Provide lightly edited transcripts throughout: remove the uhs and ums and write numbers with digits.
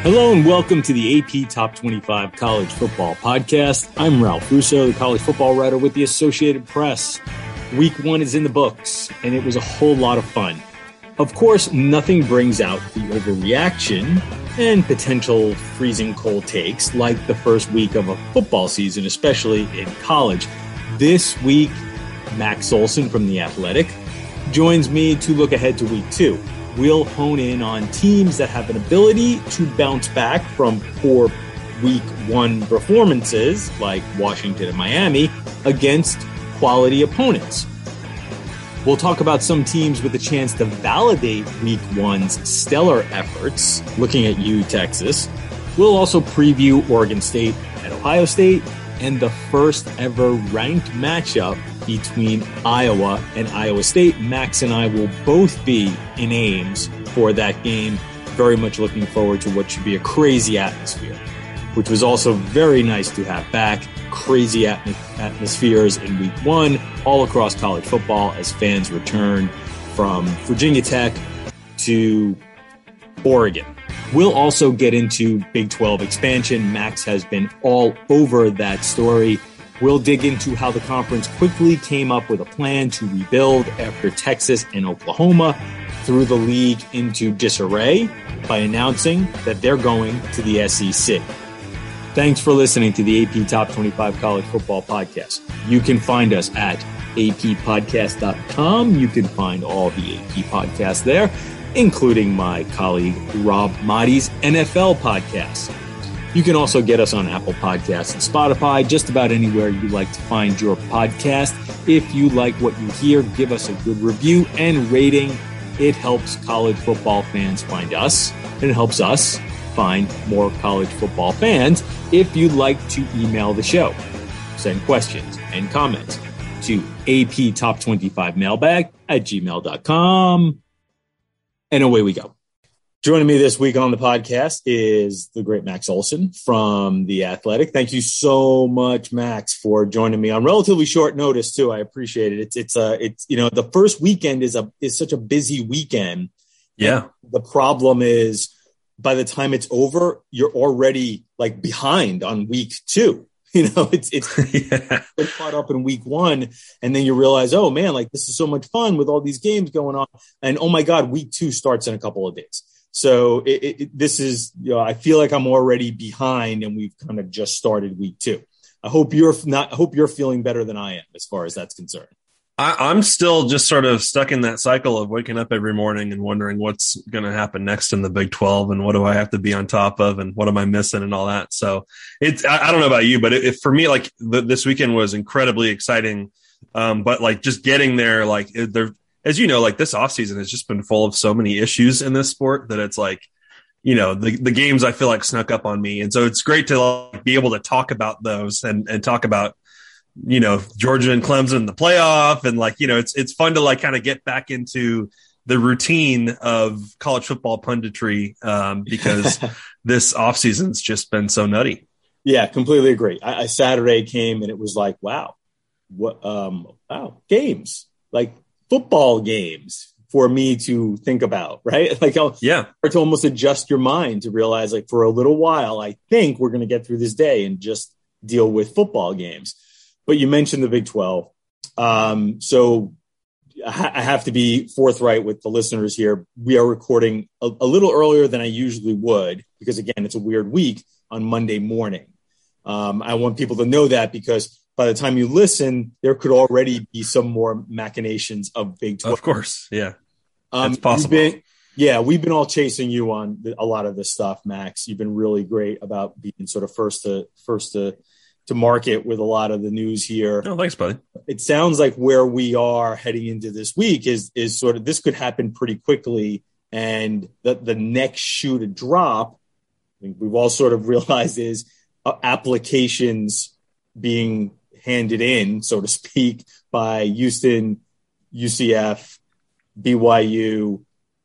Hello and welcome to the AP Top 25 College Football Podcast. I'm Ralph Russo, the college football writer with the Associated Press. Week 1 is in the books, and it was a whole lot of fun. Of course, nothing brings out the overreaction and potential freezing cold takes like the first week of a football season, especially in college. This week, Max Olson from The Athletic joins me to look ahead to week 2. We'll hone in on teams that have an ability to bounce back from poor week 1 performances like Washington and Miami against quality opponents. We'll talk about some teams with a chance to validate week 1's stellar efforts, looking at you, Texas. We'll also preview Oregon State at Ohio State and the first ever ranked matchup between Iowa and Iowa State. Max and I will both be in Ames for that game. Very much looking forward to what should be a crazy atmosphere, which was also very nice to have back. Crazy atmospheres in week 1 all across college football as fans return from Virginia Tech to Oregon. We'll also get into Big 12 expansion. Max has been all over that story. We'll dig into how the conference quickly came up with a plan to rebuild after Texas and Oklahoma threw the league into disarray by announcing that they're going to the SEC. Thanks for listening to the AP Top 25 College Football Podcast. You can find us at appodcast.com. You can find all the AP podcasts there, including my colleague Rob Maaddi's NFL podcast. You can also get us on Apple Podcasts and Spotify, just about anywhere you like to find your podcast. If you like what you hear, give us a good review and rating. It helps college football fans find us, and it helps us find more college football fans. If you'd like to email the show, send questions and comments to aptop25mailbag@gmail.com. And away we go. Joining me this week on the podcast is the great Max Olson from The Athletic. Thank you so much, Max, for joining me on relatively short notice too. I appreciate it. It's the first weekend is such a busy weekend. Yeah. And the problem is by the time it's over, you're already like behind on week 2. It's yeah. Caught up in week 1, and then you realize, oh man, like this is so much fun with all these games going on, and oh my God, week 2 starts in a couple of days. So this is, I feel like I'm already behind, and we've kind of just started week 2. I hope you're feeling better than I am as far as that's concerned. I'm still just sort of stuck in that cycle of waking up every morning and wondering what's going to happen next in the Big 12 and what do I have to be on top of and what am I missing and all that. So I don't know about you, but for me, like this weekend was incredibly exciting. But like just getting there, like as you know, like this offseason has just been full of so many issues in this sport that it's like, the games I feel like snuck up on me. And so it's great to like, be able to talk about those and talk about, Georgia and Clemson in the playoff. And like, it's fun to like kind of get back into the routine of college football punditry because this offseason's just been so nutty. Yeah, completely agree. Saturday came and it was like, wow, games, like football games for me to think about, right? Like, to almost adjust your mind to realize like for a little while, I think we're going to get through this day and just deal with football games. But you mentioned the Big 12. So I have to be forthright with the listeners here. We are recording a little earlier than I usually would because, again, it's a weird week on Monday morning. I want people to know that because by the time you listen, there could already be some more machinations of Big 12. Of course, yeah. It's possible. We've been all chasing you on a lot of this stuff, Max. You've been really great about being sort of first to market with a lot of the news here. Oh, thanks, buddy. It sounds like where we are heading into this week is sort of this could happen pretty quickly, and the next shoe to drop, I think we've all sort of realized, is applications being handed in, so to speak, by Houston, UCF, BYU,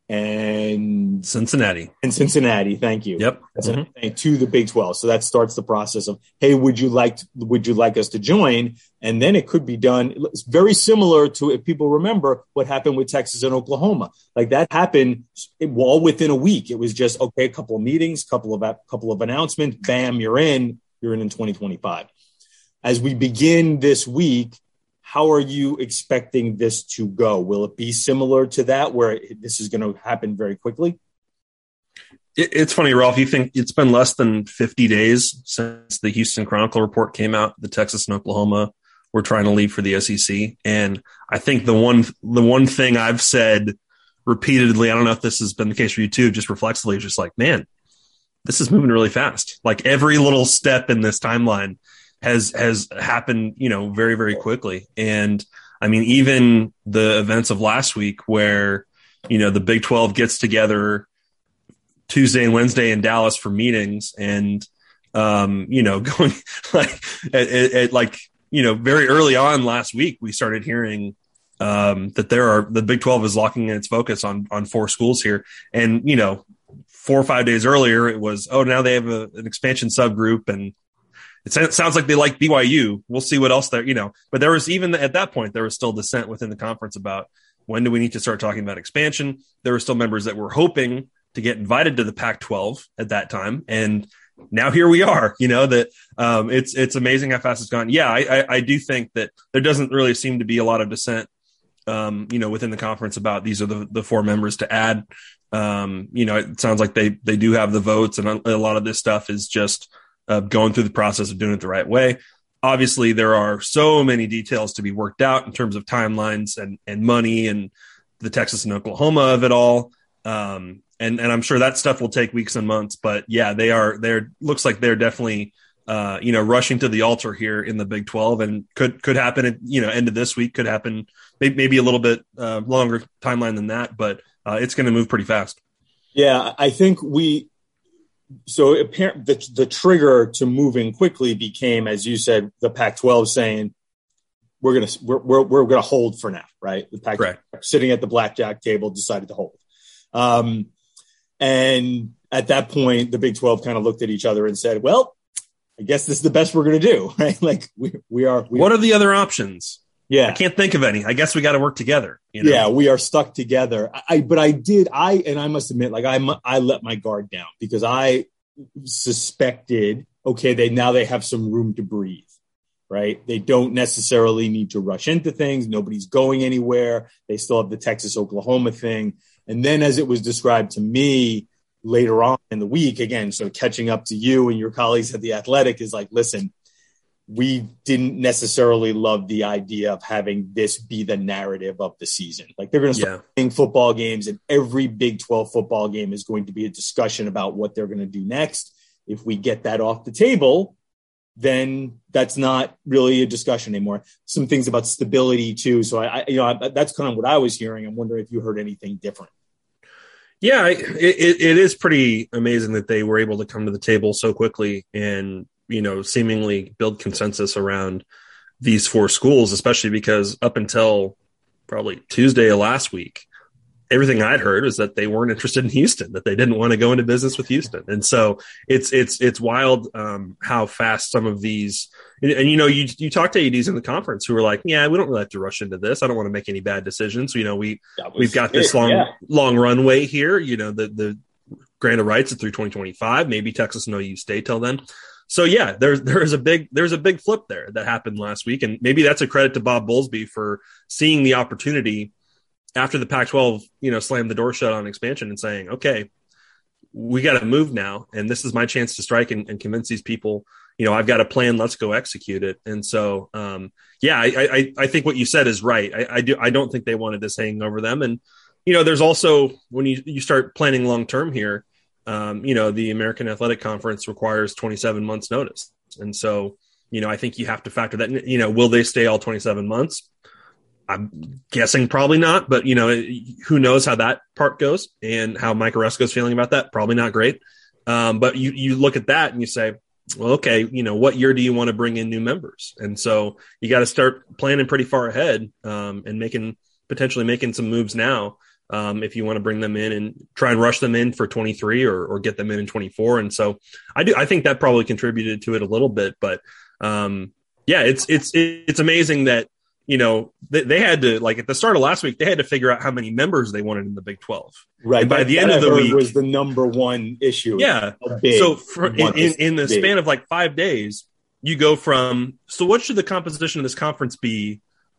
and Cincinnati. Thank you. Yep. That's to the Big 12. So that starts the process of, hey, would you like us to join? And then it could be done. It's very similar to, if people remember, what happened with Texas and Oklahoma. Like that happened all within a week. It was just, okay, a couple of meetings, couple of announcements, bam, you're in 2025. As we begin this week, how are you expecting this to go? Will it be similar to that, where this is going to happen very quickly? It's funny, Ralph, you think it's been less than 50 days since the Houston Chronicle report came out, the Texas and Oklahoma were trying to leave for the SEC. And I think the one thing I've said repeatedly, I don't know if this has been the case for you too, just reflexively, just like, man, this is moving really fast. Like every little step in this timeline has happened, very, very quickly. And I mean, even the events of last week where, the Big 12 gets together Tuesday and Wednesday in Dallas for meetings and, going very early on last week, we started hearing that the Big 12 is locking in its focus on 4 schools here. And, 4 or 5 days earlier, it was, now they have an expansion subgroup, and it sounds like they like BYU. We'll see what else there, but there was, even at that point, there was still dissent within the conference about when do we need to start talking about expansion. There were still members that were hoping to get invited to the Pac-12 at that time. And now here we are, it's amazing how fast it's gone. Yeah, I do think that there doesn't really seem to be a lot of dissent, within the conference about these are the 4 members to add. It sounds like they do have the votes, and a lot of this stuff is just going through the process of doing it the right way. Obviously, there are so many details to be worked out in terms of timelines and money and the Texas and Oklahoma of it all. And I'm sure that stuff will take weeks and months, but yeah, they're looks like they're definitely, rushing to the altar here in the Big 12, and could happen at, end of this week, could happen maybe a little bit longer timeline than that, but it's going to move pretty fast. Yeah, I think the trigger to moving quickly became, as you said, the Pac-12 saying we're gonna hold for now, right? The Pac-12 sitting at the blackjack table decided to hold, and at that point, the Big 12 kind of looked at each other and said, "Well, I guess this is the best we're gonna do, right? Like we are. What are the other options? Yeah, I can't think of any. I guess we got to work together. Yeah, we are stuck together. I must admit, like I let my guard down because I suspected, okay, they have some room to breathe, right? They don't necessarily need to rush into things. Nobody's going anywhere. They still have the Texas Oklahoma thing. And then as it was described to me later on in the week, again, so catching up to you and your colleagues at The Athletic is like, listen, we didn't necessarily love the idea of having this be the narrative of the season. Like they're going to start playing football games, and every Big 12 football game is going to be a discussion about what they're going to do next. If we get that off the table, then that's not really a discussion anymore. Some things about stability too. So that's kind of what I was hearing. I'm wondering if you heard anything different. Yeah, it is pretty amazing that they were able to come to the table so quickly and, seemingly build consensus around these 4 schools, especially because up until probably Tuesday of last week, everything I'd heard was that they weren't interested in Houston, that they didn't want to go into business with Houston. And so it's wild how fast some of these, and you talk to ADs in the conference who are like, yeah, we don't really have to rush into this. I don't want to make any bad decisions. We've got this long runway here, the grant of rights through 2025, maybe Texas and OU stay till then. So yeah, there's a big flip there that happened last week. And maybe that's a credit to Bob Bowlesby for seeing the opportunity after the Pac-12, slammed the door shut on expansion and saying, okay, we got to move now. And this is my chance to strike and convince these people, I've got a plan. Let's go execute it. And so, I think what you said is right. I don't think they wanted this hanging over them. And, there's also, when you start planning long-term here, the American Athletic Conference requires 27 months notice. And so, I think you have to factor that in. Will they stay all 27 months? I'm guessing probably not, but who knows how that part goes and how Mike Oresco's feeling about that. Probably not great. But you look at that and you say, well, okay, what year do you want to bring in new members? And so you got to start planning pretty far ahead and potentially making some moves now if you want to bring them in and try and rush them in for 23 or get them in 24. And so I think that probably contributed to it a little bit, but it's amazing that, they had to, like at the start of last week, they had to figure out how many members they wanted in the Big 12. Right. And by the end of the week was the number one issue. Yeah. So in the span of like 5 days, you go from, so what should the composition of this conference be?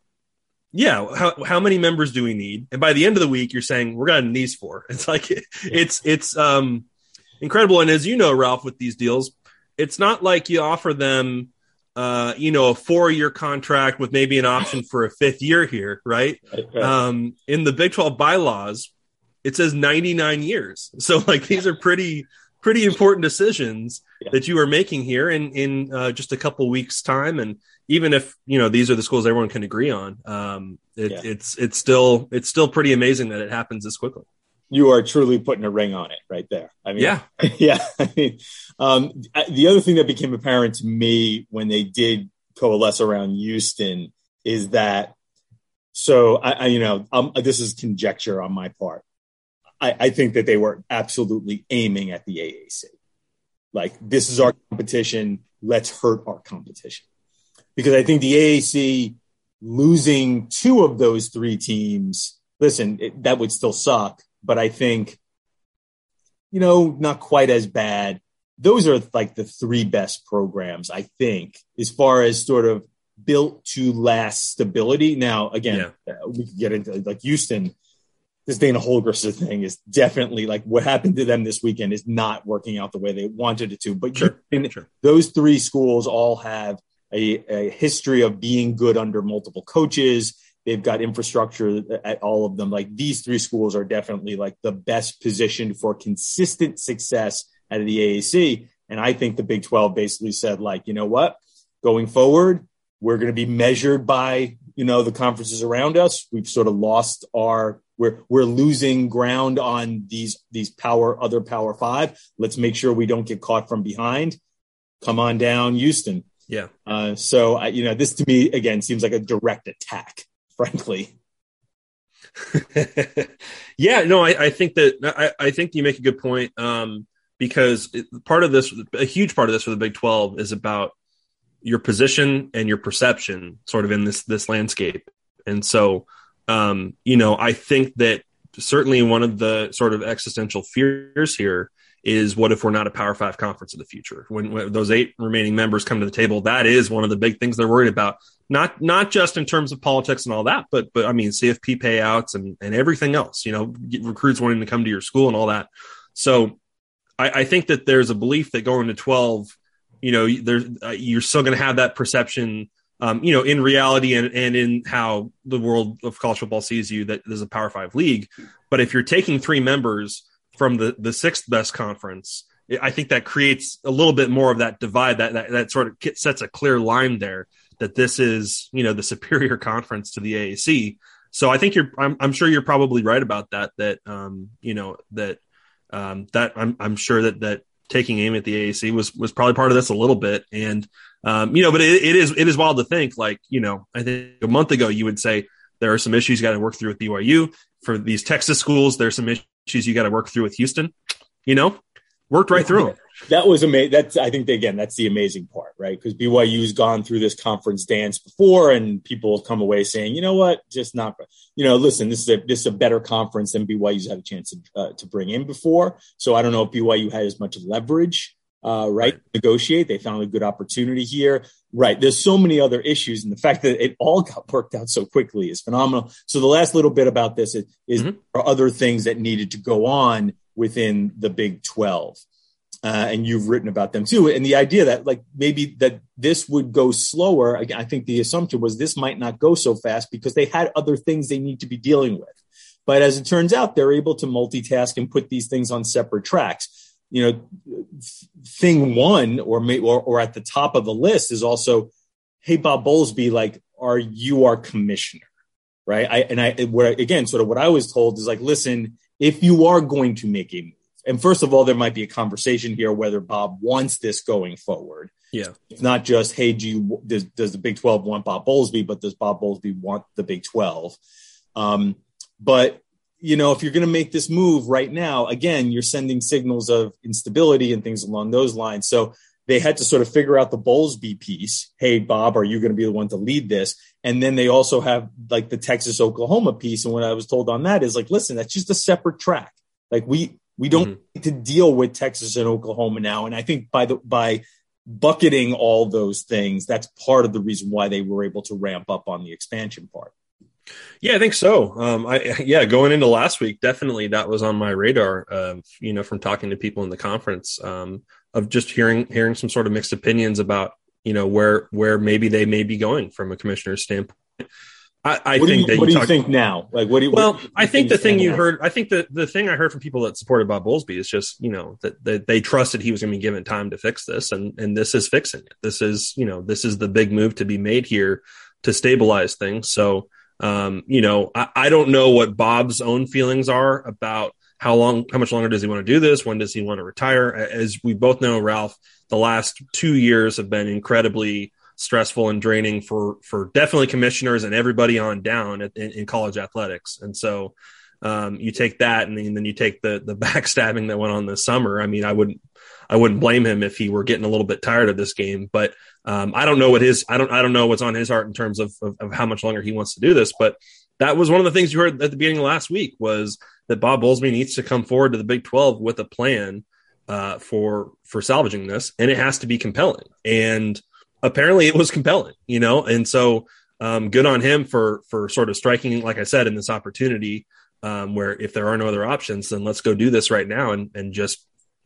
Yeah. How many members do we need? And by the end of the week, you're saying we're going to these four. It's like, it's incredible. And as you know, Ralph, with these deals, it's not like you offer them, a 4-year contract with maybe an option for a 5th year here, right? Okay. In the Big 12 bylaws, it says 99 years. So like these are pretty important decisions that you are making here in just a couple weeks time. And even if, these are the schools everyone can agree on, it's still pretty amazing that it happens this quickly. You are truly putting a ring on it right there. I mean, yeah. I mean, the other thing that became apparent to me when they did coalesce around Houston is that, so this is conjecture on my part. I think that they were absolutely aiming at the AAC. Like, this is our competition. Let's hurt our competition. Because I think the AAC losing 2 of those 3 teams, listen, that would still suck. But I think, not quite as bad. Those are like the 3 best programs, I think, as far as sort of built to last stability. Now, again, we could get into like Houston. This Dana Holgorsen thing is definitely like what happened to them this weekend is not working out the way they wanted it to. But sure. Those 3 schools all have a history of being good under multiple coaches. They've got infrastructure at all of them. Like, these 3 schools are definitely like the best positioned for consistent success out of the AAC. And I think the Big 12 basically said, like, you know what, going forward, we're going to be measured by, the conferences around us. We've sort of lost we're losing ground on these other Power 5. Let's make sure we don't get caught from behind. Come on down, Houston. Yeah. So this to me, again, seems like a direct attack, frankly. I think that I think you make a good point, because a huge part of this for the Big 12 is about your position and your perception sort of in this landscape. And so, I think that certainly one of the sort of existential fears here is, what if we're not a Power 5 conference in the future? When those 8 remaining members come to the table, that is one of the big things they're worried about. Not just in terms of politics and all that, but I mean, CFP payouts and everything else, recruits wanting to come to your school and all that. So I think that there's a belief that going to 12, you're still going to have that perception, in reality and in how the world of college football sees you, that there's a Power 5 league. But if you're taking 3 members from the 6th best conference, I think that creates a little bit more of that divide, that sort of sets a clear line there, that this is, the superior conference to the AAC. So I think I'm sure you're probably right about that, I'm sure that taking aim at the AAC was probably part of this a little bit. And, but it is wild to think, like, I think a month ago you would say there are some issues you got to work through with BYU. For these Texas schools, there's some issues you got to work through with Houston, worked right through them. That was amazing. I think, again, that's the amazing part, right? Because BYU's gone through this conference dance before, and people have come away saying, you know what, just not, listen, this is a better conference than BYU's had a chance to bring in before. So I don't know if BYU had as much leverage, right, to negotiate. They found a good opportunity here. Right. There's so many other issues, and the fact that it all got worked out so quickly is phenomenal. So the last little bit about this is there are other things that needed to go on within the Big 12. And you've written about them too. And the idea that, like, maybe that this would go slower. I think the assumption was this might not go so fast because they had other things they need to be dealing with. But as it turns out, they're able to multitask and put these things on separate tracks. Thing one, or at the top of the list is also, hey, Bob Bowlesby, like, are you our commissioner? Right. What I was told is, like, listen, if you are going to make a move, and first of all, there might be a conversation here whether Bob wants this going forward. Yeah. It's not just, hey, does the Big 12 want Bob Bowlesby, but does Bob Bowlesby want the Big 12? But, if you're going to make this move right now, again, you're sending signals of instability and things along those lines. So they had to sort of figure out the Bowlesby piece. Hey, Bob, are you going to be the one to lead this? And then they also have like the Texas-Oklahoma piece. And what I was told on that is like, listen, that's just a separate track. Like we don't need to deal with Texas and Oklahoma now. And I think by bucketing all those things, that's part of the reason why they were able to ramp up on the expansion part. Yeah, I think so. Going into last week, definitely that was on my radar from talking to people in the conference, of just hearing some sort of mixed opinions about, where maybe they may be going from a commissioner's standpoint. I think what do you think now? Like, I think the thing the thing I heard from people that supported Bob Bowlesby is just, that they trusted he was going to be given time to fix this. And this is fixing it. This is the big move to be made here to stabilize things. So, I don't know what Bob's own feelings are about how much longer does he want to do this? When does he want to retire? As we both know, Ralph, the last 2 years have been incredibly stressful and draining for definitely commissioners and everybody on down in college athletics. And so, you take that and then you take the backstabbing that went on this summer. I mean, I wouldn't blame him if he were getting a little bit tired of this game, but I don't know I don't know what's on his heart in terms of how much longer he wants to do this. But that was one of the things you heard at the beginning of last week, was that Bob Bowlesby needs to come forward to the Big 12 with a plan for salvaging this, and it has to be compelling. And apparently it was compelling, and so good on him for sort of striking, like I said, in this opportunity where if there are no other options, then let's go do this right now and just,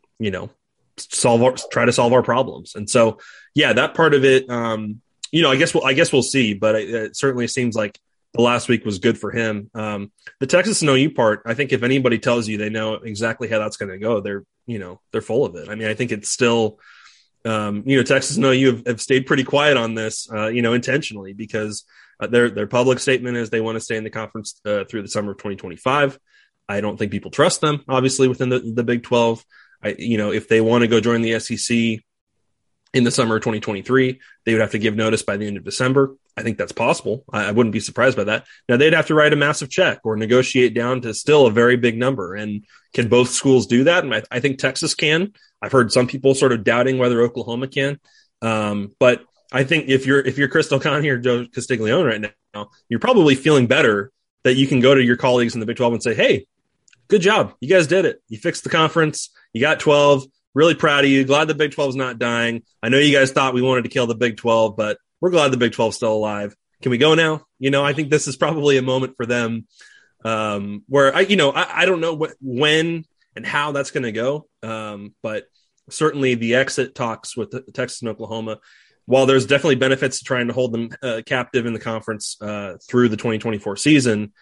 try to solve our problems. And so, yeah, that part of it, I guess we'll see, but it certainly seems like the last week was good for him. The Texas and OU part, I think if anybody tells you they know exactly how that's going to go, they're full of it. I mean, I think it's still, Texas and OU have stayed pretty quiet on this, intentionally, because their public statement is they want to stay in the conference through the summer of 2025. I don't think people trust them, obviously, within the Big 12. If they want to go join the SEC in the summer of 2023, they would have to give notice by the end of December. I think that's possible. I wouldn't be surprised by that. Now, they'd have to write a massive check or negotiate down to still a very big number. And can both schools do that? And I think Texas can. I've heard some people sort of doubting whether Oklahoma can. But I think if you're Chris Del Conte or Joe Castiglione right now, you're probably feeling better that you can go to your colleagues in the Big 12 and say, hey, good job. You guys did it. You fixed the conference. You got 12. Really proud of you. Glad the Big 12 is not dying. I know you guys thought we wanted to kill the Big 12, but we're glad the Big 12 is still alive. Can we go now? I think this is probably a moment for them where I don't know when and how that's going to go. But certainly the exit talks with Texas and Oklahoma, while there's definitely benefits to trying to hold them captive in the conference through the 2024 season,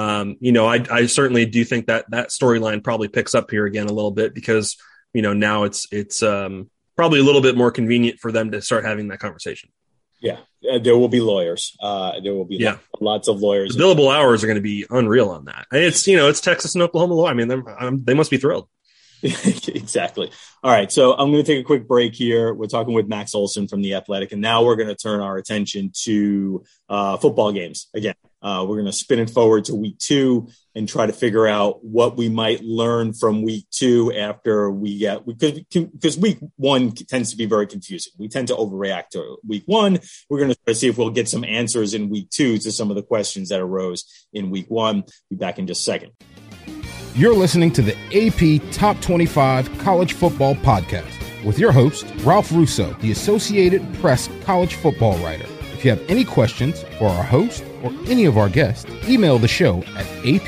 I certainly do think that storyline probably picks up here again a little bit, because now it's probably a little bit more convenient for them to start having that conversation. Yeah, there will be lawyers. There will be lots of lawyers. The billable hours are going to be unreal on that. And it's Texas and Oklahoma law. I mean, they must be thrilled. Exactly. All right. So I'm going to take a quick break here. We're talking with Max Olson from The Athletic, and now we're going to turn our attention to football games again. We're going to spin it forward to week 2 and try to figure out what we might learn from week 2 after because week 1 tends to be very confusing. We tend to overreact to week 1. We're going to try to see if we'll get some answers in week 2 to some of the questions that arose in week 1. Be back in just a second. You're listening to the AP Top 25 College Football Podcast with your host, Ralph Russo, the Associated Press college football writer. If you have any questions for our host or any of our guests, email the show at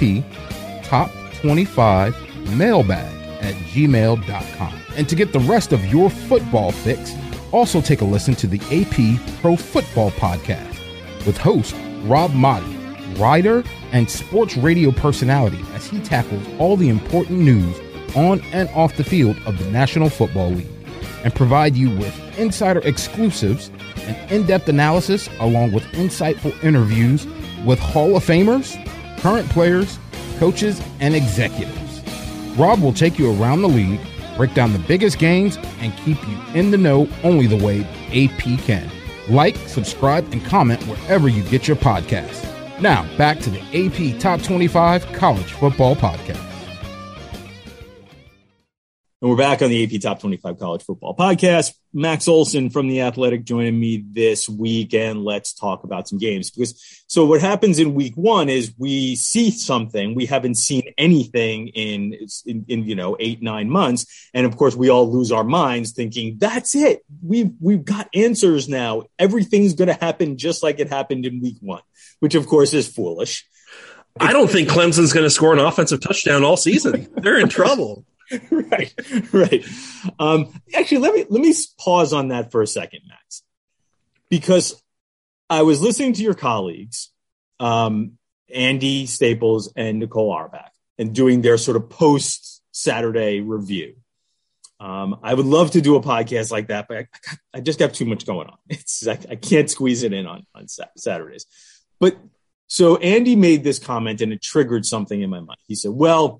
aptop25mailbag@gmail.com. And to get the rest of your football fix, also take a listen to the AP Pro Football Podcast with host Rob Motti, writer and sports radio personality, as he tackles all the important news on and off the field of the National Football League, and provide you with insider exclusives and in-depth analysis, along with insightful interviews with Hall of Famers, current players, coaches, and executives. Rob will take you around the league, break down the biggest games, and keep you in the know only the way AP can. Like, subscribe, and comment wherever you get your podcasts. Now, back to the AP Top 25 College Football Podcast. And we're back on the AP Top 25 College Football Podcast. Max Olson from The Athletic joining me this week, and let's talk about some games. So what happens in week one is we see something. We haven't seen anything in 8-9 months. And of course, we all lose our minds thinking, that's it. We've got answers now. Everything's going to happen just like it happened in week one, which of course is foolish. I don't think Clemson's going to score an offensive touchdown all season. They're in trouble. Right. Actually, let me pause on that for a second, Max, because I was listening to your colleagues, Andy Staples and Nicole Auerbach, and doing their sort of post-Saturday review. I would love to do a podcast like that, but I just got too much going on. I can't squeeze it in on Saturdays. But so Andy made this comment, and it triggered something in my mind. He said, well,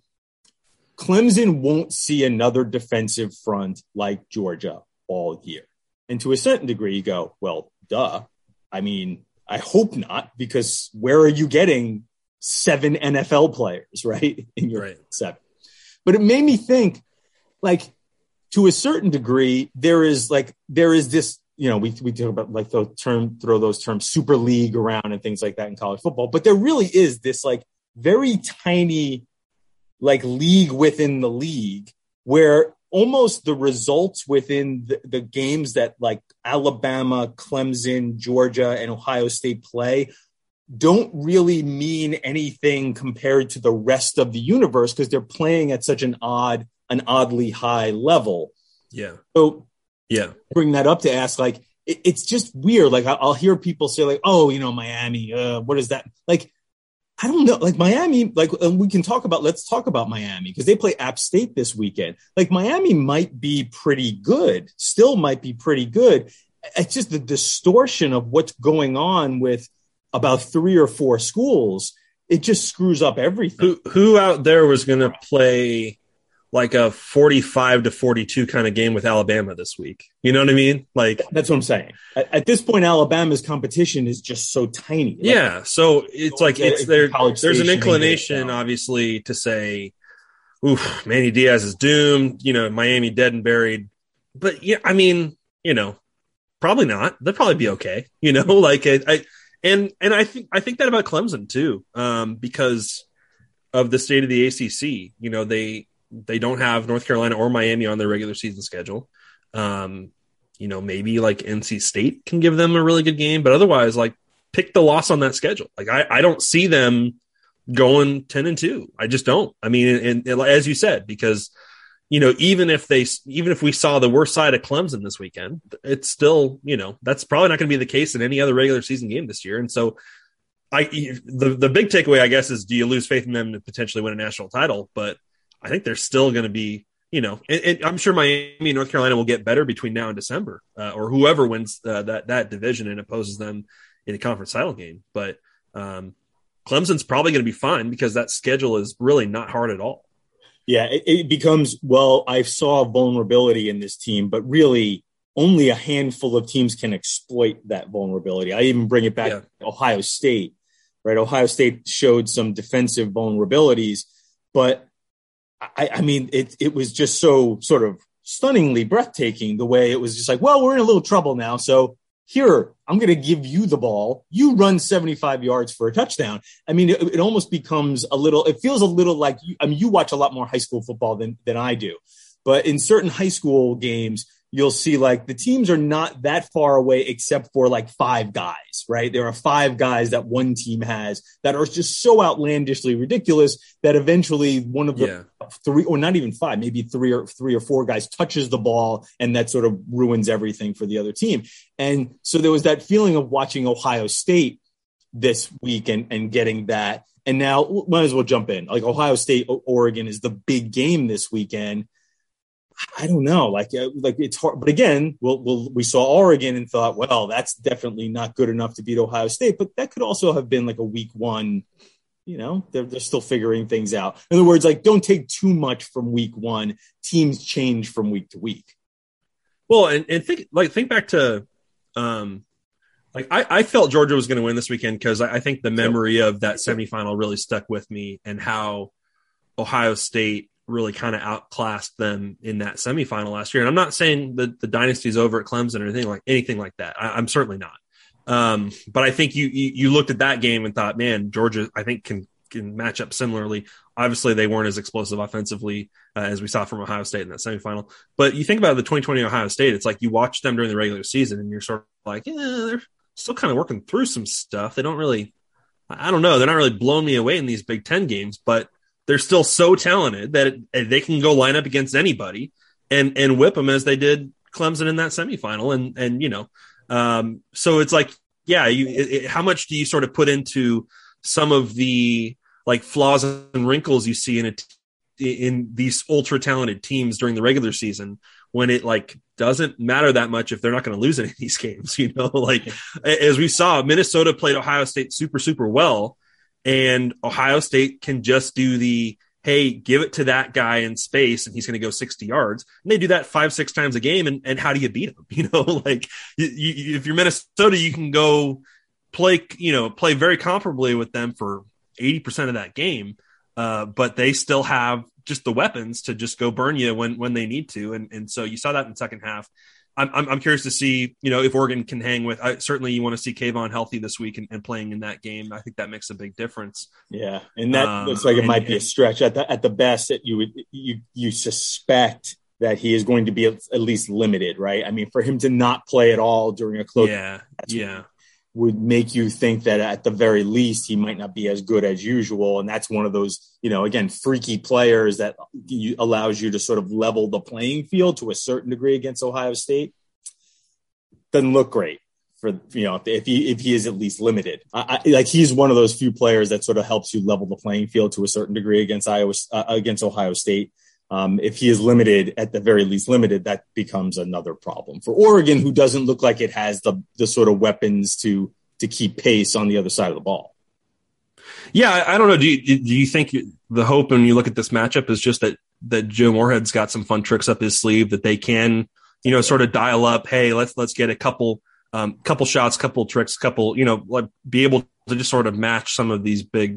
Clemson won't see another defensive front like Georgia all year. And to a certain degree, you go, well, duh. I mean, I hope not, because where are you getting 7 NFL players, right? In your 7. But it made me think, like, to a certain degree, there is this, we talk about throw those terms super league around and things like that in college football, but there really is this like very tiny league within the league where almost the results within the games that like Alabama, Clemson, Georgia, and Ohio State play don't really mean anything compared to the rest of the universe because they're playing at such an oddly high level. Yeah. So bring that up to ask, like, it's just weird. Like I'll hear people say like, oh, Miami, what is that? Like, I don't know, like Miami, let's talk about Miami because they play App State this weekend. Like Miami might be pretty good, still might be pretty good. It's just the distortion of what's going on with about 3 or 4 schools. It just screws up everything. Who out there was going to play like a 45-42 kind of game with Alabama this week? You know what I mean? Like that's what I'm saying. At this point, Alabama's competition is just so tiny. So it's like there's an inclination, obviously, to say, "Oof, Manny Diaz is doomed." Miami dead and buried. But yeah, I mean, probably not. They'll probably be okay. I think that about Clemson too, because of the state of the ACC. They don't have North Carolina or Miami on their regular season schedule. Maybe like NC State can give them a really good game, but otherwise, like, pick the loss on that schedule. Like, I don't see them going 10-2. I just don't. I mean, and as you said, because even if we saw the worst side of Clemson this weekend, it's still that's probably not going to be the case in any other regular season game this year. And so, the big takeaway, I guess, is do you lose faith in them to potentially win a national title? But I think they're still going to be, and I'm sure Miami and North Carolina will get better between now and December, or whoever wins that division and opposes them in a conference title game. But Clemson's probably going to be fine because that schedule is really not hard at all. Yeah, it becomes, well, I saw vulnerability in this team, but really only a handful of teams can exploit that vulnerability. I even bring it back to Ohio State, right? Ohio State showed some defensive vulnerabilities, but I mean, it was just so sort of stunningly breathtaking the way it was just like, well, we're in a little trouble now. So here, I'm going to give you the ball. You run 75 yards for a touchdown. I mean, it almost becomes it feels a little like, you watch a lot more high school football than I do. But in certain high school games, you'll see like the teams are not that far away except for like 5 guys, right? There are 5 guys that one team has that are just so outlandishly ridiculous that eventually one of the 3, or not even 5, maybe 3 or 4 guys touches the ball, and that sort of ruins everything for the other team. And so there was that feeling of watching Ohio State this week and getting that. And now might as well jump in. Like Ohio State, Oregon is the big game this weekend. I don't know, like it's hard. But again, we saw Oregon and thought, well, that's definitely not good enough to beat Ohio State. But that could also have been like a week 1. They're still figuring things out. In other words, like, don't take too much from week 1. Teams change from week to week. Well, and think back to Like I felt Georgia was going to win this weekend because I think the memory of that semifinal really stuck with me, and how Ohio State really kind of outclassed them in that semifinal last year. And I'm not saying that the dynasty's over at Clemson or anything like that. I'm certainly not. But I think you looked at that game and thought, man, Georgia, I think can match up similarly. Obviously, they weren't as explosive offensively as we saw from Ohio State in that semifinal. But you think about the 2020 Ohio State, it's like you watch them during the regular season and you're sort of like, yeah, they're still kind of working through some stuff. They don't really, I don't know, they're not really blowing me away in these Big Ten games, but they're still so talented that they can go line up against anybody and whip them as they did Clemson in that semifinal. And so it's like, yeah, how much do you sort of put into some of the like flaws and wrinkles you see in these ultra talented teams during the regular season, when it like doesn't matter that much if they're not going to lose any of these games, like as we saw, Minnesota played Ohio State super, super well, and Ohio State can just do hey, give it to that guy in space and he's going to go 60 yards. And they do that 5-6 times a game. And how do you beat them? Like if you're Minnesota, you can go play very comparably with them for 80% of that game. But they still have just the weapons to just go burn you when they need to. And so you saw that in the second half. I'm curious to see, if Oregon can hang with. Certainly, you want to see Kayvon healthy this week and playing in that game. I think that makes a big difference. Yeah, and that looks like it might be a stretch at the best. That you suspect that he is going to be at least limited, right? I mean, for him to not play at all during a close, would make you think that at the very least he might not be as good as usual. And that's one of those, again, freaky players that allows you to sort of level the playing field to a certain degree against Ohio State. Doesn't look great for, if he is at least limited. Like he's one of those few players that sort of helps you level the playing field to a certain degree against Ohio State. If he is limited, at the very least limited, that becomes another problem for Oregon, who doesn't look like it has the sort of weapons to keep pace on the other side of the ball. Yeah, I don't know. Do you think the hope when you look at this matchup is just that Joe Moorhead's got some fun tricks up his sleeve that they can, sort of dial up? Hey, let's get a couple shots, couple tricks, be able to just sort of match some of these big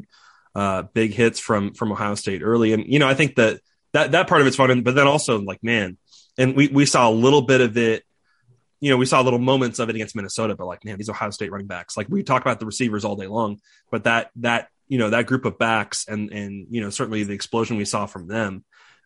hits from Ohio State early. And I think that part of it's fun, but then also like, man, and we saw a little bit of it, we saw little moments of it against Minnesota, but like, man, these Ohio State running backs, like we talk about the receivers all day long, but that group of backs and certainly the explosion we saw from them,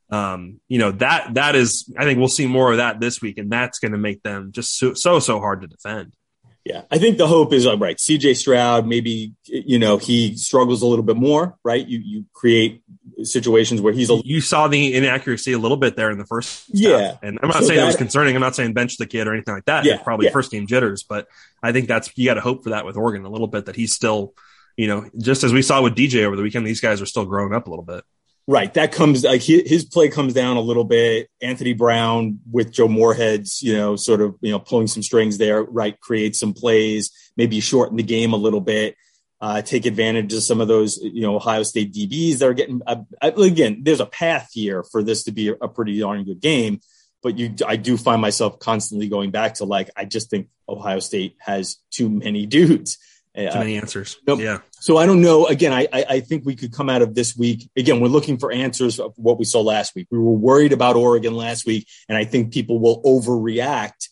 that is, I think we'll see more of that this week, and that's going to make them just so hard to defend. Yeah, I think the hope is, right, C.J. Stroud, maybe, he struggles a little bit more, right? You create situations where you saw the inaccuracy a little bit there in the first half. And I'm not saying it was concerning. I'm not saying bench the kid or anything like that. It's probably first game jitters, but I think you got to hope for that with Oregon a little bit, that he's still, just as we saw with DJ over the weekend, these guys are still growing up a little bit. Right. That comes like his play comes down a little bit. Anthony Brown with Joe Moorhead's, sort of, pulling some strings there, right. Create some plays, maybe shorten the game a little bit, take advantage of some of those, Ohio State DBs that are getting, again, there's a path here for this to be a pretty darn good game, but I do find myself constantly going back to I just think Ohio State has too many dudes. Too many answers. Yeah. So I don't know. Again, I think we could come out of this week. Again, we're looking for answers of what we saw last week. We were worried about Oregon last week, and I think people will overreact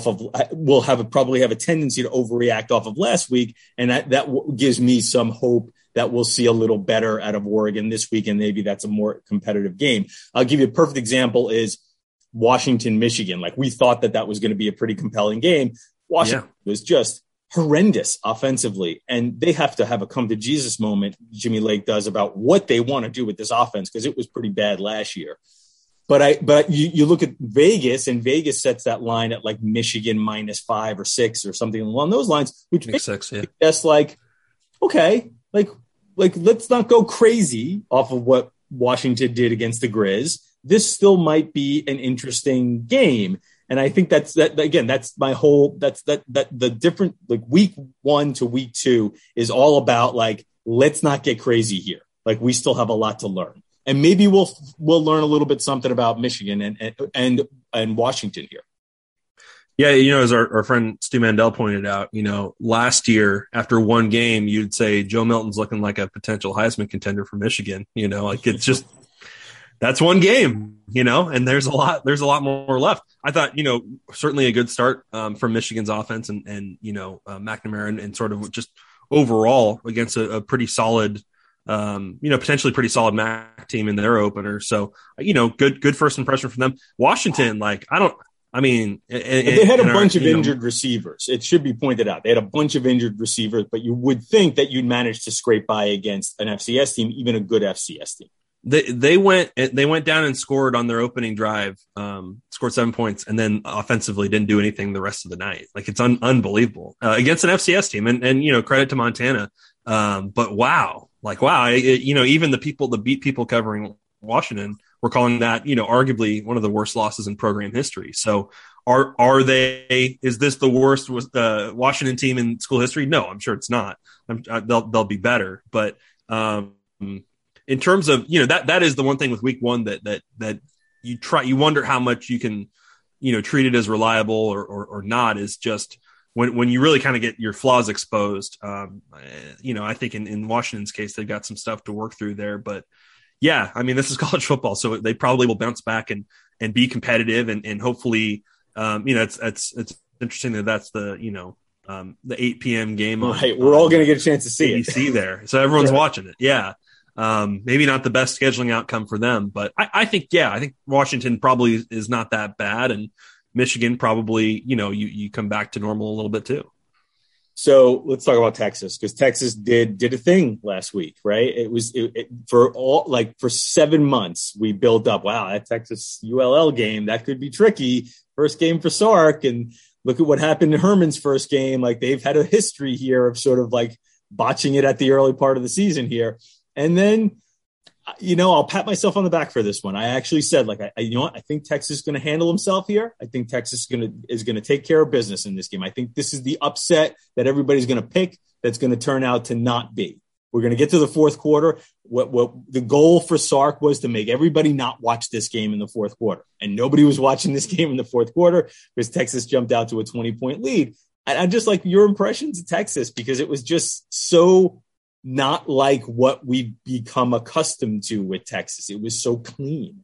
probably have a tendency to overreact off of last week. And that gives me some hope that we'll see a little better out of Oregon this week. And maybe that's a more competitive game. I'll give you a perfect example is Washington, Michigan. Like we thought that was going to be a pretty compelling game. Washington was just horrendous offensively, and they have to have a come to Jesus moment. Jimmy Lake does about what they want to do with this offense, because it was pretty bad last year. But you look at Vegas, and Vegas sets that line at like Michigan -5 or 6 or something along those lines, which makes 6. Yeah. That's like, okay, like let's not go crazy off of what Washington did against the Grizz. This still might be an interesting game. And I think that's my whole, the different, like week 1 to week 2 is all about like, let's not get crazy here. Like we still have a lot to learn, and maybe we'll learn a little bit something about Michigan and Washington here. Yeah, as our friend Stu Mandel pointed out, last year after one game, you'd say Joe Milton's looking like a potential Heisman contender for Michigan. It's just that's one game, and there's a lot more left. I thought, certainly a good start from Michigan's offense and McNamara and sort of just overall against a pretty solid, potentially pretty solid MAC team in their opener. So, good first impression from them. Washington, they had a bunch of injured receivers. It should be pointed out. They had a bunch of injured receivers, but you would think that you'd manage to scrape by against an FCS team, even a good FCS team. They went down and scored on their opening drive, scored 7 points, and then offensively didn't do anything the rest of the night. It's unbelievable against an FCS team, and credit to Montana. But wow, even the beat people covering Washington were calling that, arguably one of the worst losses in program history. So is this the worst Washington team in school history? No, I'm sure it's not. They'll be better. But in terms of, that is the one thing with week one that you wonder how much you can, treat it as reliable or not, is just when you really kind of get your flaws exposed. I think in Washington's case, they've got some stuff to work through there, but yeah, this is college football, so they probably will bounce back and be competitive and hopefully, it's interesting that's the 8 p.m. game. Right. We're all going to get a chance to see ABC it there. So everyone's watching it. Yeah. Maybe not the best scheduling outcome for them, but I think Washington probably is not that bad, and Michigan probably, you come back to normal a little bit too. So let's talk about Texas, because Texas did a thing last week, right? For 7 months we built up. Wow, that Texas ULL game, that could be tricky. First game for Sark, and look at what happened in Herman's first game. They've had a history here of sort of botching it at the early part of the season here. And then, I'll pat myself on the back for this one. I actually said, I think Texas is going to handle himself here. I think Texas is going to take care of business in this game. I think this is the upset that everybody's going to pick that's going to turn out to not be. We're going to get to the fourth quarter. What the goal for Sark was to make everybody not watch this game in the fourth quarter. And nobody was watching this game in the fourth quarter because Texas jumped out to a 20-point lead. And I just like your impressions of Texas, because it was just so not like what we've become accustomed to with Texas. It was so clean.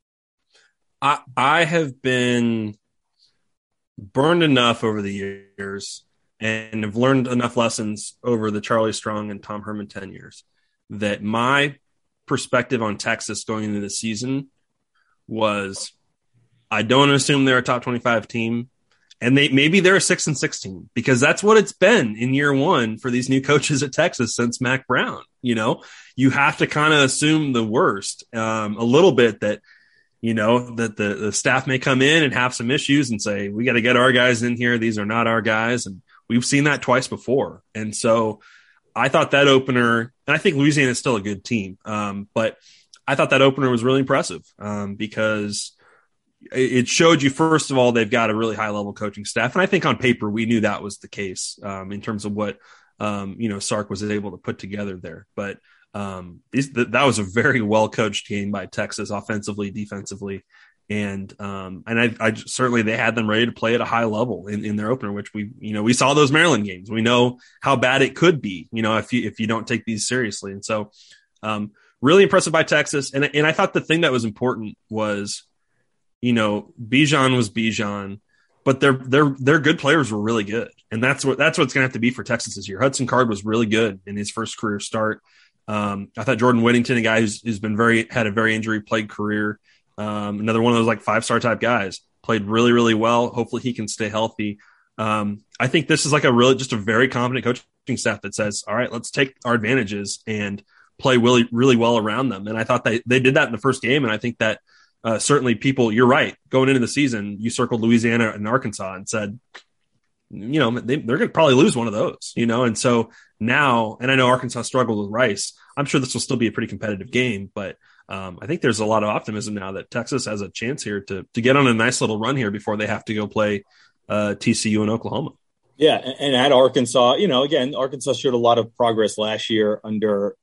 I have been burned enough over the years and have learned enough lessons over the Charlie Strong and Tom Herman tenures that my perspective on Texas going into the season was, I don't assume they're a top 25 team. And maybe they're a 6-6 team, because that's what it's been in year one for these new coaches at Texas since Mac Brown. You have to kind of assume the worst a little bit, that, that the staff may come in and have some issues and say, we got to get our guys in here. These are not our guys. And we've seen that twice before. And so I thought that opener, and I think Louisiana is still a good team. But I thought that opener was really impressive because it showed you, first of all, they've got a really high level coaching staff. And I think on paper, we knew that was the case in terms of what, Sark was able to put together there. But that was a very well coached game by Texas, offensively, defensively. And I certainly, they had them ready to play at a high level in their opener, which we saw those Maryland games. We know how bad it could be, if you don't take these seriously. And so really impressive by Texas. And I thought the thing that was important was, Bijan was Bijan, but their good players were really good. And that's what's going to have to be for Texas this year. Hudson Card was really good in his first career start. I thought Jordan Whittington, a guy who's been had a very injury plagued career. Another one of those 5-star type guys, played really, really well. Hopefully he can stay healthy. I think this is just a very competent coaching staff that says, all right, let's take our advantages and play really, really well around them. And I thought they did that in the first game. And I think that, certainly people, you're right. Going into the season, you circled Louisiana and Arkansas and said, they're going to probably lose one of those, And so now, and I know Arkansas struggled with Rice. I'm sure this will still be a pretty competitive game, but I think there's a lot of optimism now that Texas has a chance here to get on a nice little run here before they have to go play TCU and Oklahoma. Yeah. And at Arkansas, again, Arkansas showed a lot of progress last year under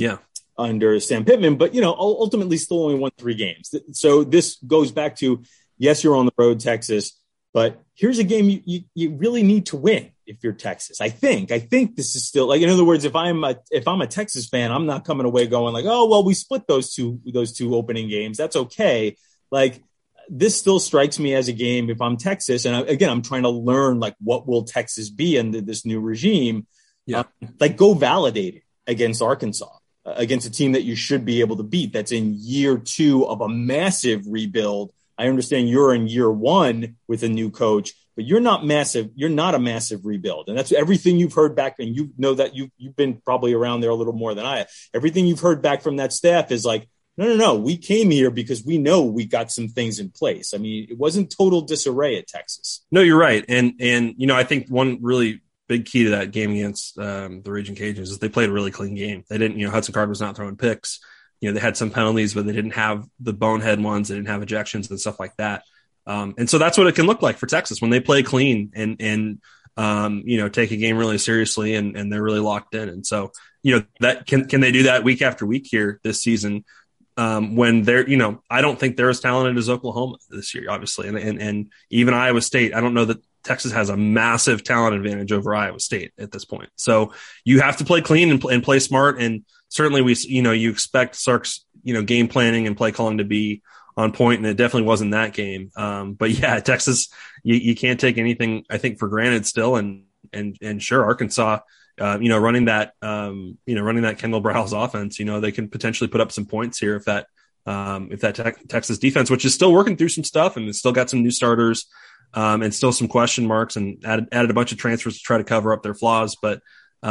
Sam Pittman, but, ultimately still only won 3 games. So this goes back to, yes, you're on the road, Texas. But here's a game you really need to win if you're Texas. I think this is still, like, in other words, if I'm a Texas fan, I'm not coming away going like, oh, well, we split those two opening games. That's okay. Like, this still strikes me as a game if I'm Texas. And again, I'm trying to learn, like, what will Texas be under this new regime? Yeah. Like, go validate it against Arkansas, against a team that you should be able to beat. That's in year 2 of a massive rebuild. I understand you're in year 1 with a new coach, but you're not massive. You're not a massive rebuild. And that's everything you've heard back. And you know that you've been probably around there a little more than I have. Everything you've heard back from that staff is like, no. We came here because we know we got some things in place. I mean, it wasn't total disarray at Texas. No, you're right. And I think one really big key to that game against the Raging Cajuns is they played a really clean game. They didn't, Hudson Card was not throwing picks. They had some penalties, but they didn't have the bonehead ones. They didn't have ejections and stuff like that. And so that's what it can look like for Texas when they play clean and take a game really seriously and they're really locked in. And so, that can they do that week after week here this season? When they're, I don't think they're as talented as Oklahoma this year, obviously. And even Iowa State, I don't know that Texas has a massive talent advantage over Iowa State at this point. So you have to play clean and play smart. And certainly you expect Sark's, game planning and play calling to be on point, and it definitely wasn't that game. But yeah, Texas, you can't take anything, I think, for granted still. And sure, Arkansas, running that Kendall Briles offense, they can potentially put up some points here if that Texas defense, which is still working through some stuff and it's still got some new starters and still some question marks and added a bunch of transfers to try to cover up their flaws. But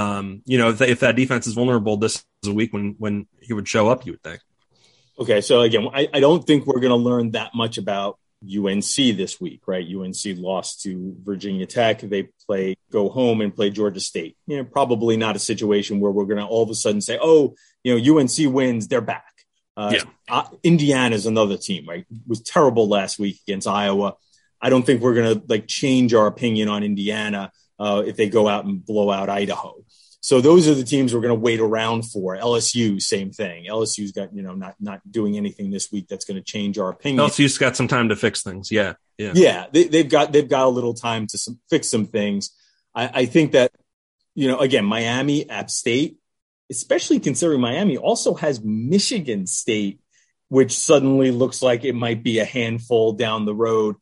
if that defense is vulnerable, this is a week when he would show up, you would think. Okay, so again, I don't think we're going to learn that much about UNC this week, right? UNC lost to Virginia Tech. They go home and play Georgia State. Probably not a situation where we're going to all of a sudden say, oh, UNC wins, they're back. Indiana's another team, right? It was terrible last week against Iowa. I don't think we're going to change our opinion on Indiana if they go out and blow out Idaho. So those are the teams we're going to wait around for. LSU, same thing. LSU's got, not doing anything this week that's going to change our opinion. LSU's got some time to fix things. Yeah. They've got a little time to fix some things. I think that, again, Miami, App State, especially considering Miami also has Michigan State, which suddenly looks like it might be a handful down the road.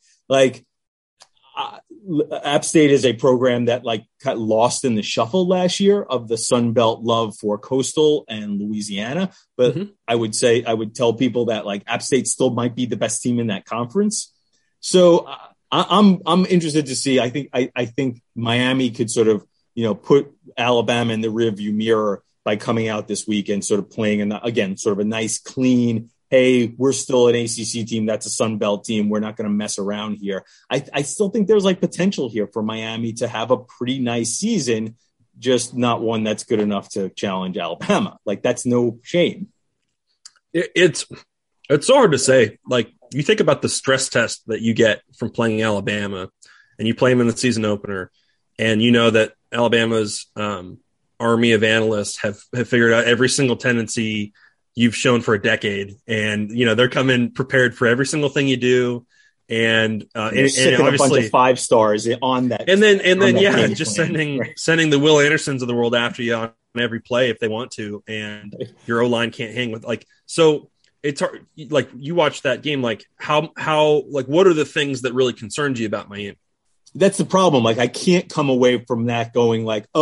App State is a program that got lost in the shuffle last year of the Sun Belt love for Coastal and Louisiana. But I would tell people that App State still might be the best team in that conference. So I'm interested to see. I think Miami could sort of, put Alabama in the rearview mirror by coming out this week and sort of playing sort of a nice, clean, hey, we're still an ACC team. That's a Sun Belt team. We're not going to mess around here. I still think there's potential here for Miami to have a pretty nice season, just not one that's good enough to challenge Alabama. That's no shame. It's so hard to say. You think about the stress test that you get from playing Alabama and you play them in the season opener and that Alabama's army of analysts have figured out every single tendency you've shown for a decade, and they're coming prepared for every single thing you do, and obviously a bunch of 5 stars on that, and then just sending the Will Andersons of the world after you on every play if they want to, and your O-line can't hang with so. It's hard. You watch that game, how what are the things that really concerned you about Miami? That's the problem. I can't come away from that going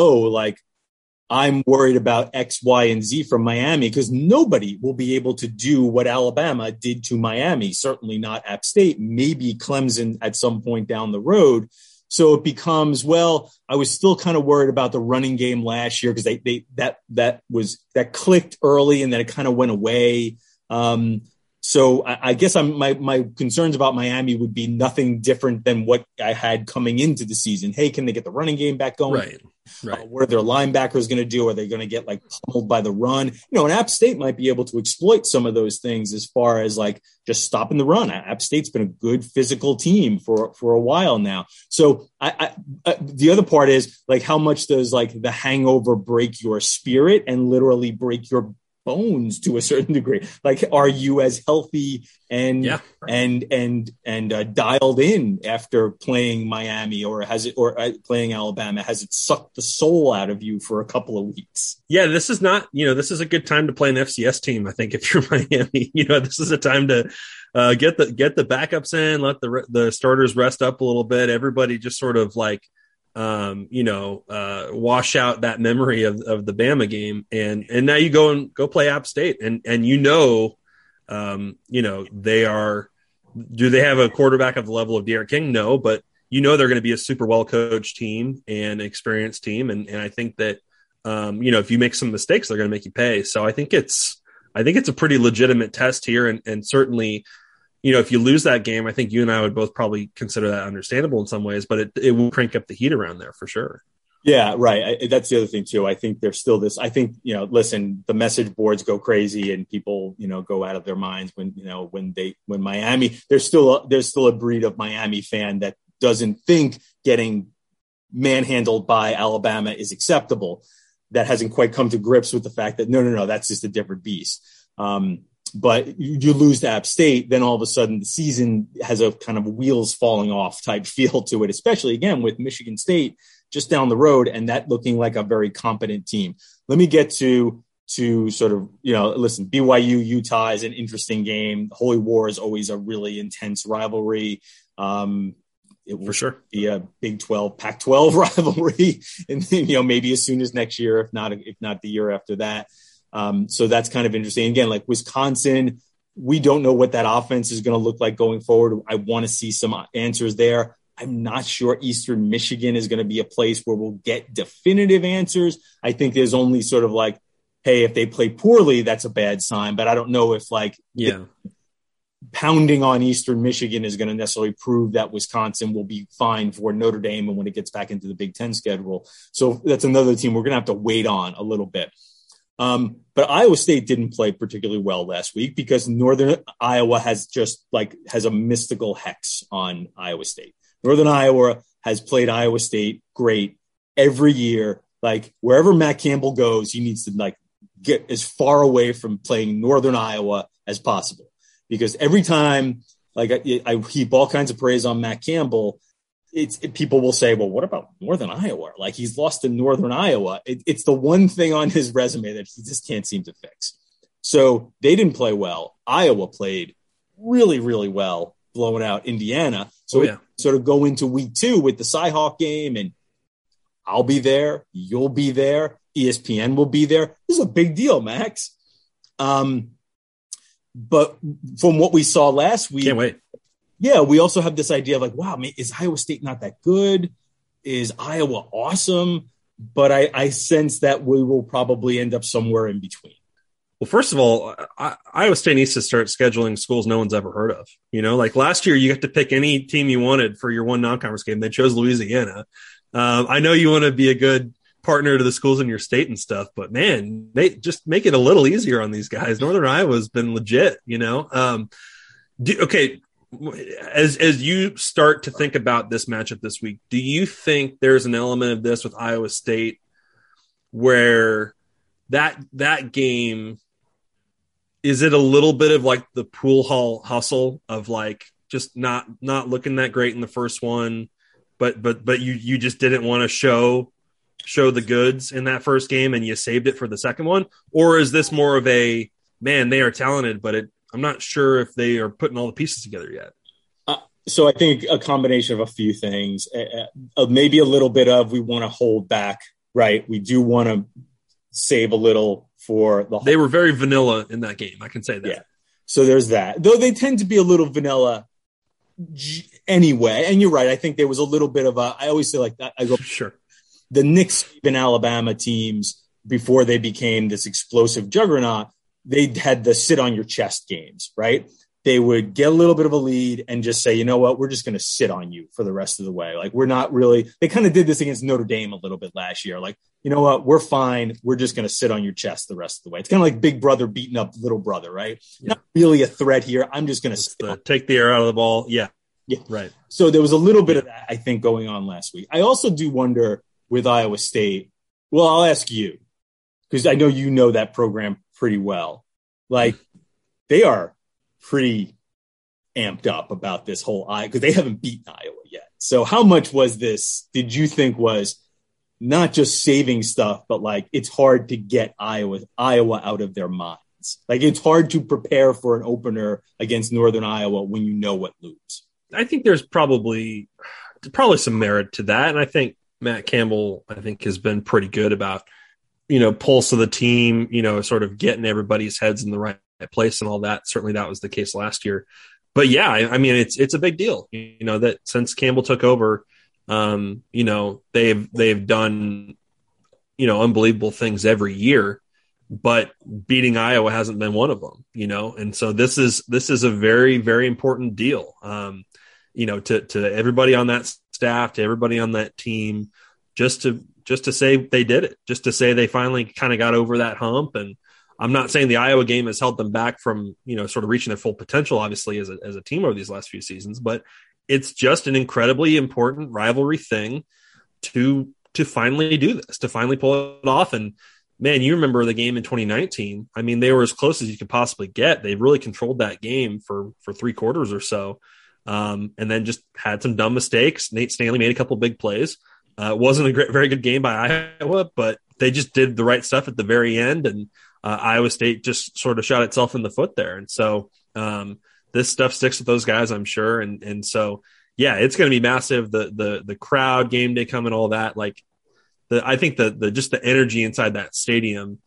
I'm worried about X, Y, and Z from Miami because nobody will be able to do what Alabama did to Miami. Certainly not App State, maybe Clemson at some point down the road. So it becomes, I was still kind of worried about the running game last year because that clicked early and then it kind of went away. So I guess my concerns about Miami would be nothing different than what I had coming into the season. Hey, can they get the running game back going? Right. What are their linebackers going to do? Are they going to get pummeled by the run? And App State might be able to exploit some of those things as far as just stopping the run. App State's been a good physical team for a while now. So the other part is how much does the hangover break your spirit and literally break your bones to a certain degree. Like, are you as healthy and dialed in after playing Miami, or playing Alabama? Has it sucked the soul out of you for a couple of weeks? Yeah, this is not, this is a good time to play an FCS team. I think if you're Miami, this is a time to get the backups in, let the starters rest up a little bit. Everybody just sort of like, wash out that memory of the Bama game. And now you go play App State and do they have a quarterback of the level of D'Eriq King? No, but they're going to be a super well-coached team and experienced team. And I think that, if you make some mistakes, they're going to make you pay. So I think it's a pretty legitimate test here. And certainly, if you lose that game, I think you and I would both probably consider that understandable in some ways, but it will crank up the heat around there for sure. Yeah, right. That's the other thing too. I think there's still this, listen, the message boards go crazy and people, go out of their minds when Miami, there's still a breed of Miami fan that doesn't think getting manhandled by Alabama is acceptable. That hasn't quite come to grips with the fact that no, that's just a different beast. But you lose to App State, then all of a sudden the season has a kind of wheels falling off type feel to it, especially again with Michigan State just down the road and that looking like a very competent team. Let me get to sort of, listen, BYU, Utah is an interesting game. Holy War is always a really intense rivalry. It will for sure be a Big 12, Pac-12 rivalry, and maybe as soon as next year, if not the year after that. So that's kind of interesting. Again, like Wisconsin, we don't know what that offense is going to look like going forward. I want to see some answers there. I'm not sure Eastern Michigan is going to be a place where we'll get definitive answers. I think there's only sort of like, hey, if they play poorly, that's a bad sign. But I don't know if pounding on Eastern Michigan is going to necessarily prove that Wisconsin will be fine for Notre Dame and when it gets back into the Big Ten schedule. So that's another team we're going to have to wait on a little bit. But Iowa State didn't play particularly well last week because Northern Iowa has a mystical hex on Iowa State. Northern Iowa has played Iowa State great every year. Like wherever Matt Campbell goes, he needs to get as far away from playing Northern Iowa as possible, because every time I heap all kinds of praise on Matt Campbell, people will say, well, what about Northern Iowa? Like he's lost to Northern Iowa. It's the one thing on his resume that he just can't seem to fix. So they didn't play well. Iowa played really, really well, blowing out Indiana. So sort of go into week 2 with the Cyhawk game, and I'll be there. You'll be there. ESPN will be there. This is a big deal, Max. But from what we saw last week, can't wait. Yeah, we also have this idea of like, wow, is Iowa State not that good? Is Iowa awesome? But I sense that we will probably end up somewhere in between. Well, first of all, Iowa State needs to start scheduling schools no one's ever heard of. Like last year, you got to pick any team you wanted for your one non-conference game. They chose Louisiana. I know you want to be a good partner to the schools in your state and stuff, but man, they just make it a little easier on these guys. Northern Iowa's been legit, Okay. As you start to think about this matchup this week, do you think there's an element of this with Iowa State where that game, is it a little bit of like the pool hall hustle of like just not looking that great in the first one, but you just didn't want to show the goods in that first game and you saved it for the second one? Or is this more of a, man, they are talented, but I'm not sure if they are putting all the pieces together yet. So I think a combination of a few things, maybe a little bit of, we want to hold back, right? We do want to save a little for the. They were very vanilla in that game. I can say that. Yeah. So there's that, though they tend to be a little vanilla anyway. And you're right. I think there was a little bit of I always say like that. I go, sure. The Nick Saban Alabama teams, before they became this explosive juggernaut, they had the sit on your chest games, right? They would get a little bit of a lead and just say, you know what, we're just going to sit on you for the rest of the way. Like we're not really, they kind of did this against Notre Dame a little bit last year. Like, you know what, we're fine. We're just going to sit on your chest the rest of the way. It's kind of like big brother beating up little brother, right? Yeah. Not really a threat here. I'm just going to take the air out of the ball. Yeah. Yeah. Right. So there was a little bit of that, I think, going on last week. I also do wonder with Iowa State. Well, I'll ask you, because I know you know that program pretty well. Like, they are pretty amped up about this whole because they haven't beaten Iowa yet. So how much was this, did you think was not just saving stuff, but like it's hard to get Iowa out of their minds? Like, it's hard to prepare for an opener against Northern Iowa when you know what lose. I think there's probably some merit to that. And I think Matt Campbell, has been pretty good about, pulse of the team, sort of getting everybody's heads in the right place and all that. Certainly that was the case last year. But yeah, I mean, it's a big deal, that since Campbell took over, they've done, unbelievable things every year, but beating Iowa hasn't been one of them, and so this is a very, very important deal, to everybody on that staff, to everybody on that team, just to say they did it, just to say they finally kind of got over that hump. And I'm not saying the Iowa game has held them back from, sort of reaching their full potential, obviously, as a team over these last few seasons, but it's just an incredibly important rivalry thing to finally do this, to finally pull it off. And man, you remember the game in 2019. I mean, they were as close as you could possibly get. They really controlled that game for 3 quarters or so. And then just had some dumb mistakes. Nate Stanley made a couple big plays. It wasn't a very good game by Iowa, but they just did the right stuff at the very end. And Iowa State just sort of shot itself in the foot there. And so this stuff sticks with those guys, I'm sure. And so, yeah, it's going to be massive. The crowd, game day coming, all that. Like, I think just the energy inside that stadium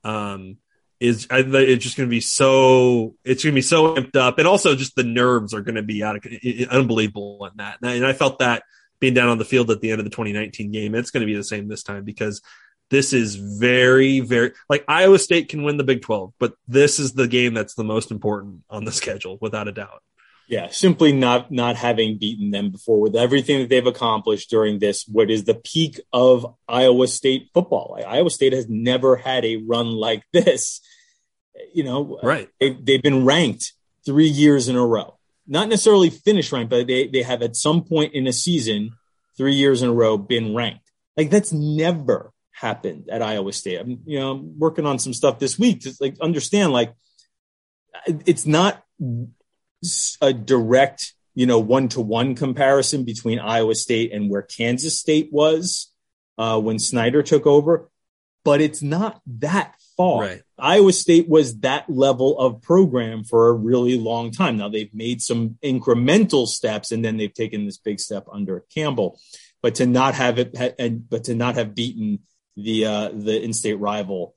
it's just going to be so amped up. And also just the nerves are going to be unbelievable in that. And I felt that being down on the field at the end of the 2019 game. It's going to be the same this time, because this is very, very, like, Iowa State can win the Big 12, but this is the game that's the most important on the schedule, without a doubt. Yeah, simply not having beaten them before, with everything that they've accomplished during this, what is the peak of Iowa State football. Like, Iowa State has never had a run like this. Right. They've been ranked 3 years in a row. Not necessarily finished ranked, but they have at some point in a season, 3 years in a row, been ranked. Like, that's never happened at Iowa State. I'm working on some stuff this week to understand, it's not a direct, 1-to-1 comparison between Iowa State and where Kansas State was when Snyder took over, but it's not that far. Right. Iowa State was that level of program for a really long time. Now they've made some incremental steps, and then they've taken this big step under Campbell, but to not have beaten the in-state rival,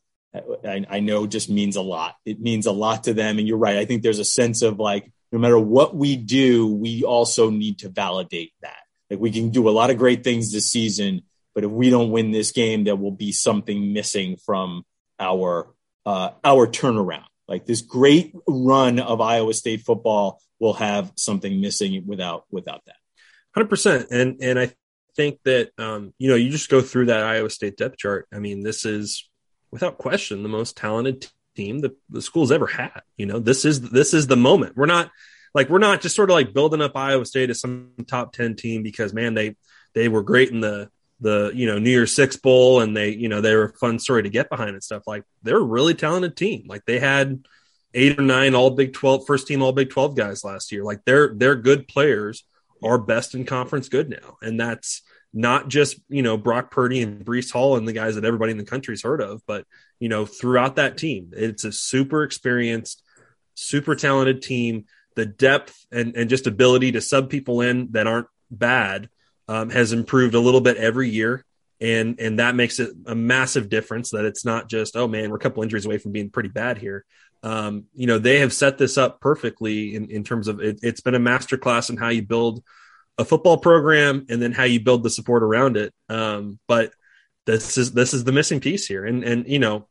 I know just means a lot. It means a lot to them. And you're right. I think there's a sense of no matter what we do, we also need to validate that. Like, we can do a lot of great things this season, but if we don't win this game, there will be something missing from our turnaround. Like, this great run of Iowa State football will have something missing without that. 100%. And I think that, you just go through that Iowa State depth chart. I mean, this is without question the most talented team the school's ever had. This is the moment. We're not just sort of building up Iowa State as some top 10 team because, man, they were great in the New Year's Six Bowl, and they were a fun story to get behind and stuff. Like, they're a really talented team. Like, they had 8 or 9 all Big 12 first team all Big 12 guys last year. Like, they're good players, are best in conference good now. And that's not just, Brock Purdy and Breece Hall and the guys that everybody in the country's heard of, but, throughout that team, it's a super experienced, super talented team. The depth and just ability to sub people in that aren't bad has improved a little bit every year. And that makes it a massive difference, that it's not just, oh man, we're a couple injuries away from being pretty bad here. They have set this up perfectly in terms of it's been a masterclass in how you build a football program and then how you build the support around it. But this is the missing piece here. And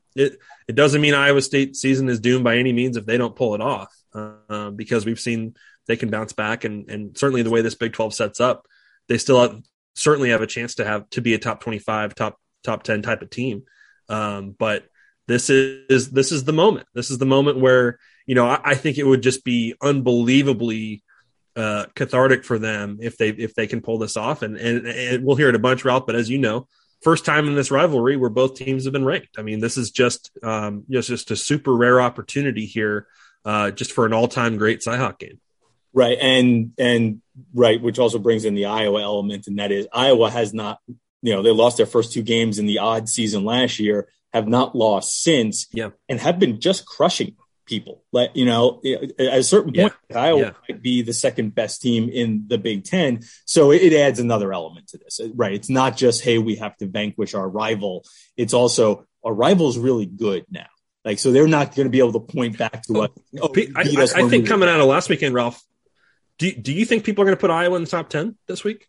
it doesn't mean Iowa State season is doomed by any means if they don't pull it off, because we've seen they can bounce back. And certainly the way this Big 12 sets up, they still certainly have a chance to be a top 25, top 10 type of team. But this is the moment. This is the moment where, I think it would just be unbelievably cathartic for them if they can pull this off. And we'll hear it a bunch, Ralph, but as you know, first time in this rivalry where both teams have been ranked. I mean, this is just a super rare opportunity here, just for an all-time great Cyhawk game. Right. And right. Which also brings in the Iowa element. And that is Iowa has not, they lost their first 2 games in the odd season last year, have not lost since, and have been just crushing people. At a certain point, Iowa might be the second best team in the Big Ten. So it adds another element to this, right? It's not just, hey, we have to vanquish our rival. It's also our rival's really good now. So they're not going to be able to point back to what. I think coming out of last weekend, Ralph, do you think people are going to put Iowa in the top 10 this week?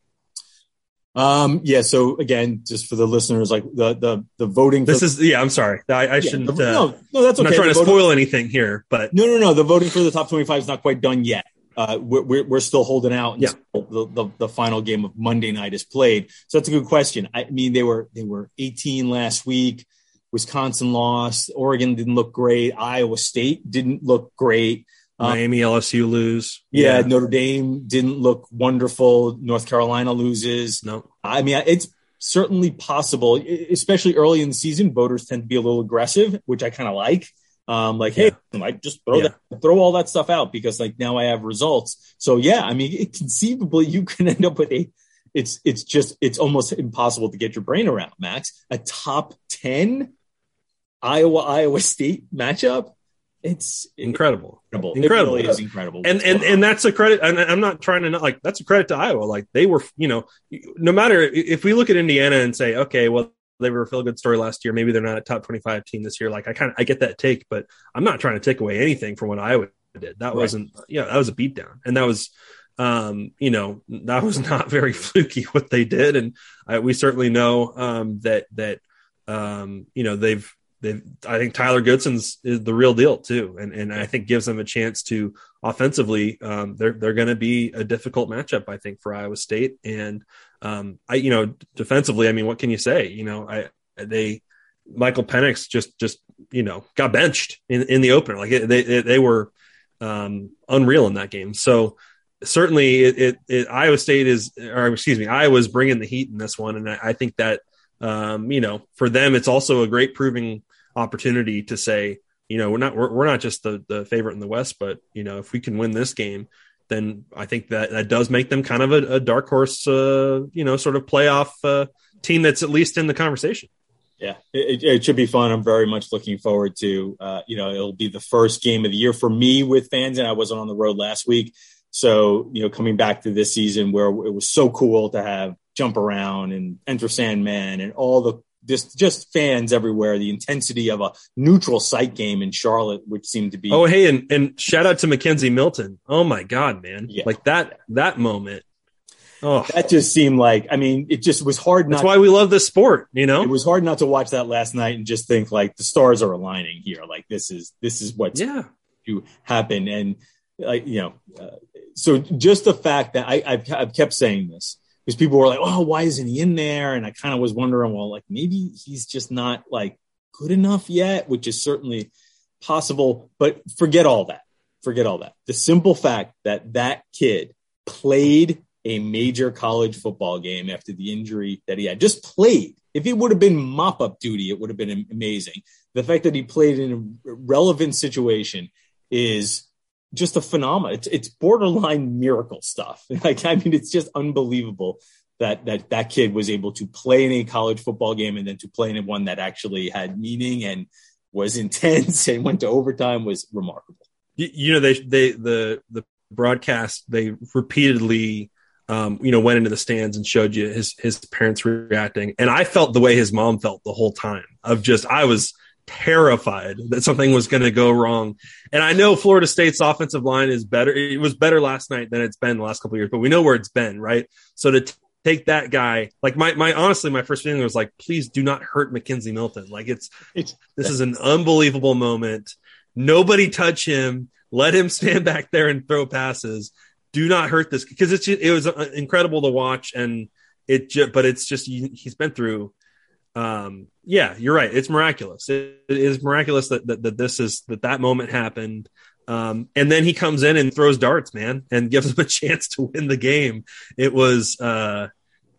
So again, just for the listeners, like the voting. I'm sorry. I shouldn't. No, that's okay. I'm not trying to spoil anything here, but no. The voting for the top 25 is not quite done yet. We're still holding out until the final game of Monday night is played. So that's a good question. I mean, they were 18 last week. Wisconsin lost. Oregon didn't look great. Iowa State didn't look great. Miami, LSU lose. Yeah, Notre Dame didn't look wonderful. North Carolina loses. No. I mean, it's certainly possible, especially early in the season. Voters tend to be a little aggressive, which I kind of like. Hey, I just throw all that stuff out because now I have results. So I mean, conceivably you can end up with it's almost impossible to get your brain around, Max. A top 10 Iowa State matchup. It's incredible. It really is incredible. And that's a credit. And I'm not trying to that's a credit to Iowa. They were, no matter if we look at Indiana and say, okay, well, they were a feel good story last year. Maybe they're not a top 25 team this year. I get that take, but I'm not trying to take away anything from what Iowa did. That wasn't, that was a beatdown. And that was, that was not very fluky what they did. And we certainly know that I think Tyler Goodson's is the real deal too. And I think gives them a chance to offensively, they're going to be a difficult matchup, I think, for Iowa State. And, defensively, I mean, what can you say? Michael Penix just got benched in the opener. They were, unreal in that game. So certainly Iowa's bringing the heat in this one. And I think that, for them, it's also a great proving opportunity to say, we're not just the favorite in the West, but if we can win this game, then I think that does make them kind of a dark horse, sort of playoff team that's at least in the conversation. Yeah, it should be fun. I'm very much looking forward to, it'll be the first game of the year for me with fans, and I wasn't on the road last week. So, coming back to this season where it was so cool to have Jump Around and Enter Sandman and all the just fans everywhere, the intensity of a neutral site game in Charlotte, which seemed to be. Oh, hey, and shout out to Mackenzie Milton. Oh my God, man. Yeah. That moment. Oh, that just seemed it just was hard. That's why we love this sport. It was hard not to watch that last night and just think the stars are aligning here. This is what's to happen. And so just the fact that I've kept saying this, because people were like, oh, why isn't he in there? And I kind of was wondering, well, maybe he's just not good enough yet, which is certainly possible. But forget all that. The simple fact that kid played a major college football game after the injury that he had, just played. If it would have been mop-up duty, it would have been amazing. The fact that he played in a relevant situation is just a phenomenon. It's borderline miracle stuff. It's just unbelievable that kid was able to play in a college football game and then to play in one that actually had meaning and was intense and went to overtime was remarkable. The broadcast, they repeatedly, went into the stands and showed you his parents reacting. And I felt the way his mom felt the whole time I was terrified that something was going to go wrong. And I know Florida State's offensive line is better. It was better last night than it's been the last couple of years, but we know where it's been, right? So to take that guy, honestly, my first feeling was please do not hurt Mackenzie Milton. This is an unbelievable moment. Nobody touch him. Let him stand back there and throw passes. Do not hurt this, because it was incredible to watch. And he's been through, you're right. It's miraculous. It is miraculous that moment happened. And then he comes in and throws darts, man, and gives them a chance to win the game. It was,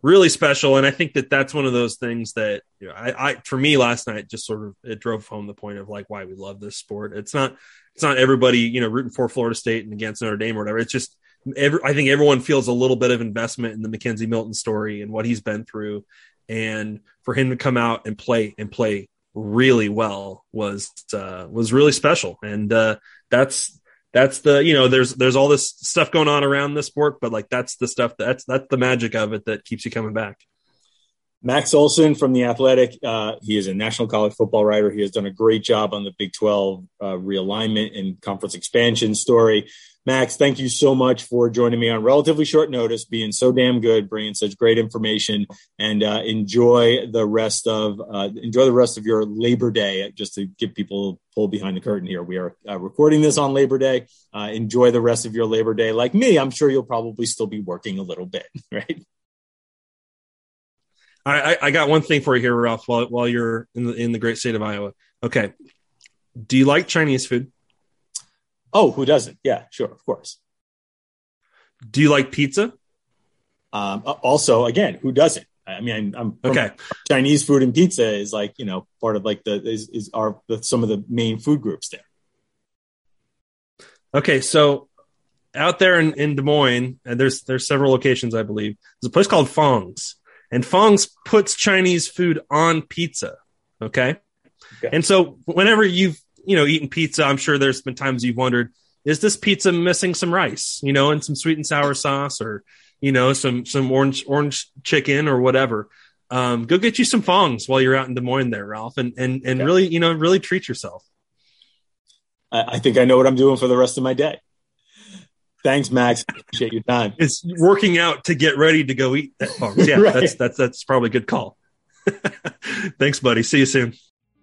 really special. And I think that that's one of those things that, you know, I for me last night, just sort of, it drove home the point of like why we love this sport. It's not everybody, you know, rooting for Florida State and against Notre Dame or whatever. It's just, I think everyone feels a little bit of investment in the Mackenzie Milton story and what he's been through. And for him to come out and play really well was really special. And that's the, you know, there's all this stuff going on around the sport, but like that's the stuff that's the magic of it that keeps you coming back. Max Olson from The Athletic. He is a national college football writer. He has done a great job on the Big 12 realignment and conference expansion story. Max, thank you so much for joining me on relatively short notice, being so damn good, bringing such great information, and enjoy the rest of your Labor Day. Just to give people a pull behind the curtain here, we are recording this on Labor Day. Enjoy the rest of your Labor Day. Like me, I'm sure you'll probably still be working a little bit, right? I got one thing for you here, Ralph, while you're in the great state of Iowa. Okay. Do you like Chinese food? Oh, who doesn't? Yeah, sure. Of course. Do you like pizza? Also, again, who doesn't? I mean, I'm okay. Chinese food and pizza is like, you know, part of like some of the main food groups there. Okay. So out there in Des Moines, and there's several locations, I believe. There's a place called Fong's. And Fong's puts Chinese food on pizza. Okay. And so whenever you've, you know, eaten pizza, I'm sure there's been times you've wondered, is this pizza missing some rice, you know, and some sweet and sour sauce, or, you know, some orange chicken or whatever. Go get you some Fong's while you're out in Des Moines there, Ralph, and really, you know, really treat yourself. I think I know what I'm doing for the rest of my day. Thanks, Max. Appreciate your time. It's working out to get ready to go eat that Fong's. Yeah, right. That's probably a good call. Thanks, buddy. See you soon.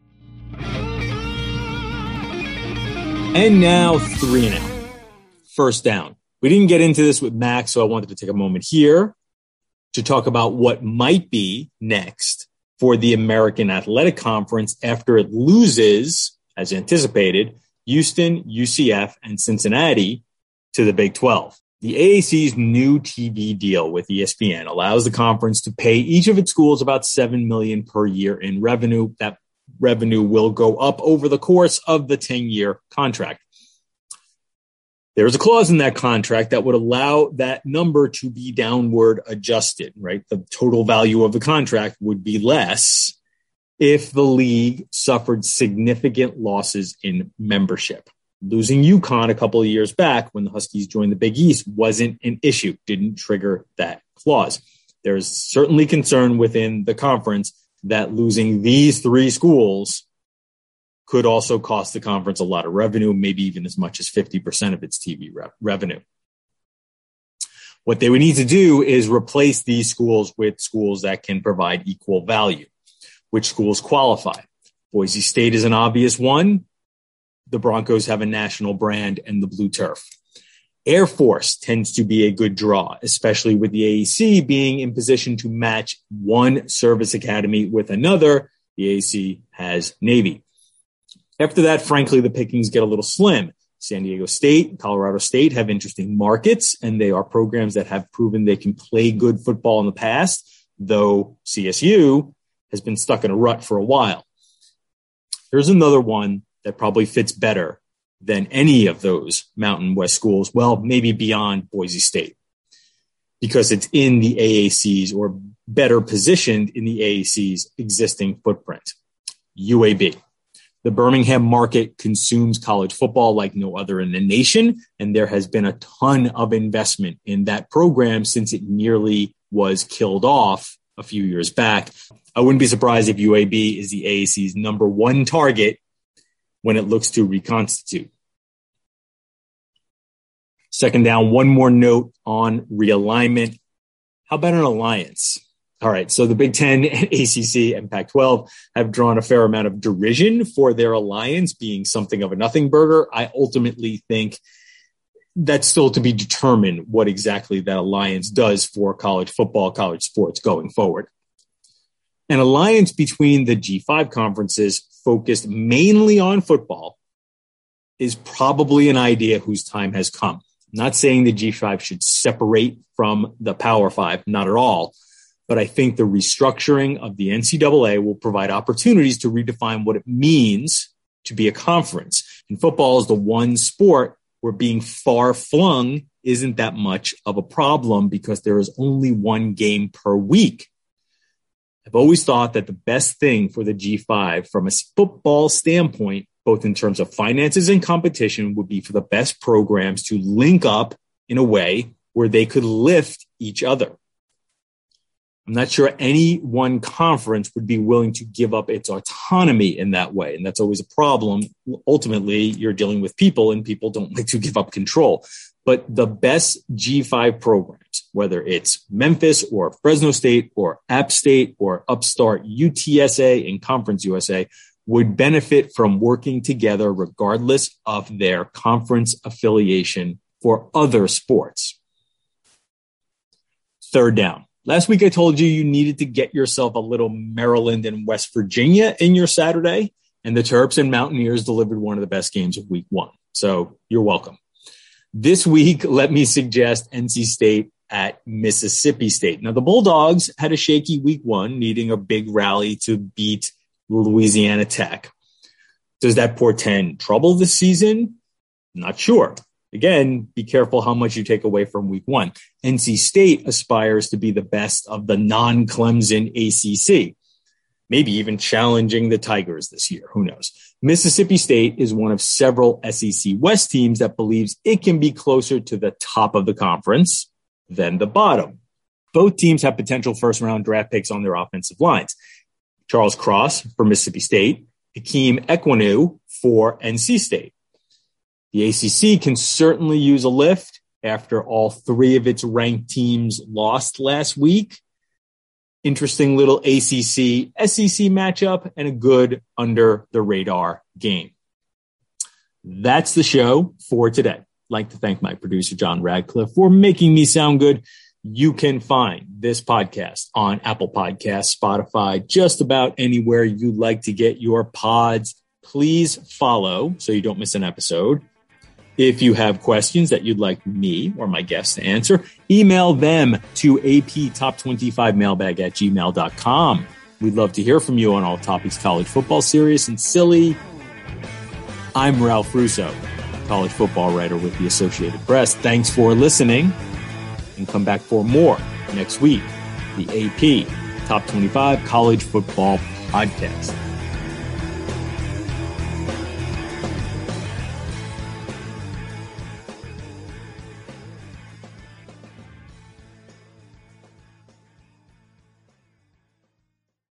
And now 3 and out. First down. We didn't get into this with Max, so I wanted to take a moment here to talk about what might be next for the American Athletic Conference after it loses, as anticipated, Houston, UCF, and Cincinnati to the Big 12. The AAC's new TV deal with ESPN allows the conference to pay each of its schools about $7 million per year in revenue. That revenue will go up over the course of the 10-year contract. There's a clause in that contract that would allow that number to be downward adjusted, right? The total value of the contract would be less if the league suffered significant losses in membership. Losing UConn a couple of years back when the Huskies joined the Big East wasn't an issue, didn't trigger that clause. There's certainly concern within the conference that losing these 3 schools could also cost the conference a lot of revenue, maybe even as much as 50% of its TV revenue. What they would need to do is replace these schools with schools that can provide equal value. Which schools qualify? Boise State is an obvious one. The Broncos have a national brand and the blue turf. Air Force tends to be a good draw, especially with the AAC being in position to match one service academy with another. The AAC has Navy. After that, frankly, the pickings get a little slim. San Diego State, Colorado State have interesting markets, and they are programs that have proven they can play good football in the past, though CSU has been stuck in a rut for a while. Here's another one that probably fits better than any of those Mountain West schools, well, maybe beyond Boise State, because it's in the AAC's or better positioned in the AAC's existing footprint. UAB. The Birmingham market consumes college football like no other in the nation, and there has been a ton of investment in that program since it nearly was killed off a few years back. I wouldn't be surprised if UAB is the AAC's number 1 target when it looks to reconstitute. Second down, one more note on realignment. How about an alliance? All right, so the Big Ten, ACC, and Pac-12 have drawn a fair amount of derision for their alliance being something of a nothing burger. I ultimately think that's still to be determined what exactly that alliance does for college football, college sports going forward. An alliance between the G5 conferences focused mainly on football is probably an idea whose time has come. I'm not saying the G5 should separate from the Power 5, not at all. But I think the restructuring of the NCAA will provide opportunities to redefine what it means to be a conference. And football is the one sport where being far flung isn't that much of a problem because there is only one game per week. I've always thought that the best thing for the G5 from a football standpoint, both in terms of finances and competition, would be for the best programs to link up in a way where they could lift each other. I'm not sure any one conference would be willing to give up its autonomy in that way. And that's always a problem. Ultimately, you're dealing with people and people don't like to give up control. But the best G5 programs, whether it's Memphis or Fresno State or App State or upstart UTSA and Conference USA, would benefit from working together regardless of their conference affiliation for other sports. Third down. Last week, I told you needed to get yourself a little Maryland and West Virginia in your Saturday, and the Terps and Mountaineers delivered one of the best games of week one. So you're welcome. This week, let me suggest NC State at Mississippi State. Now, the Bulldogs had a shaky week one, needing a big rally to beat Louisiana Tech. Does that portend trouble this season? Not sure. Again, be careful how much you take away from week one. NC State aspires to be the best of the non-Clemson ACC, maybe even challenging the Tigers this year. Who knows? Mississippi State is one of several SEC West teams that believes it can be closer to the top of the conference than the bottom. Both teams have potential first-round draft picks on their offensive lines. Charles Cross for Mississippi State, Hakeem Ekwonu for NC State. The ACC can certainly use a lift after all three of its ranked teams lost last week. Interesting little ACC-SEC matchup and a good under-the-radar game. That's the show for today. I'd like to thank my producer, John Radcliffe, for making me sound good. You can find this podcast on Apple Podcasts, Spotify, just about anywhere you like to get your pods. Please follow so you don't miss an episode. If you have questions that you'd like me or my guests to answer, email them to aptop25mailbag@gmail.com. We'd love to hear from you on all topics college football, serious and silly. I'm Ralph Russo, college football writer with the Associated Press. Thanks for listening, and come back for more next week. The AP Top 25 College Football Podcast.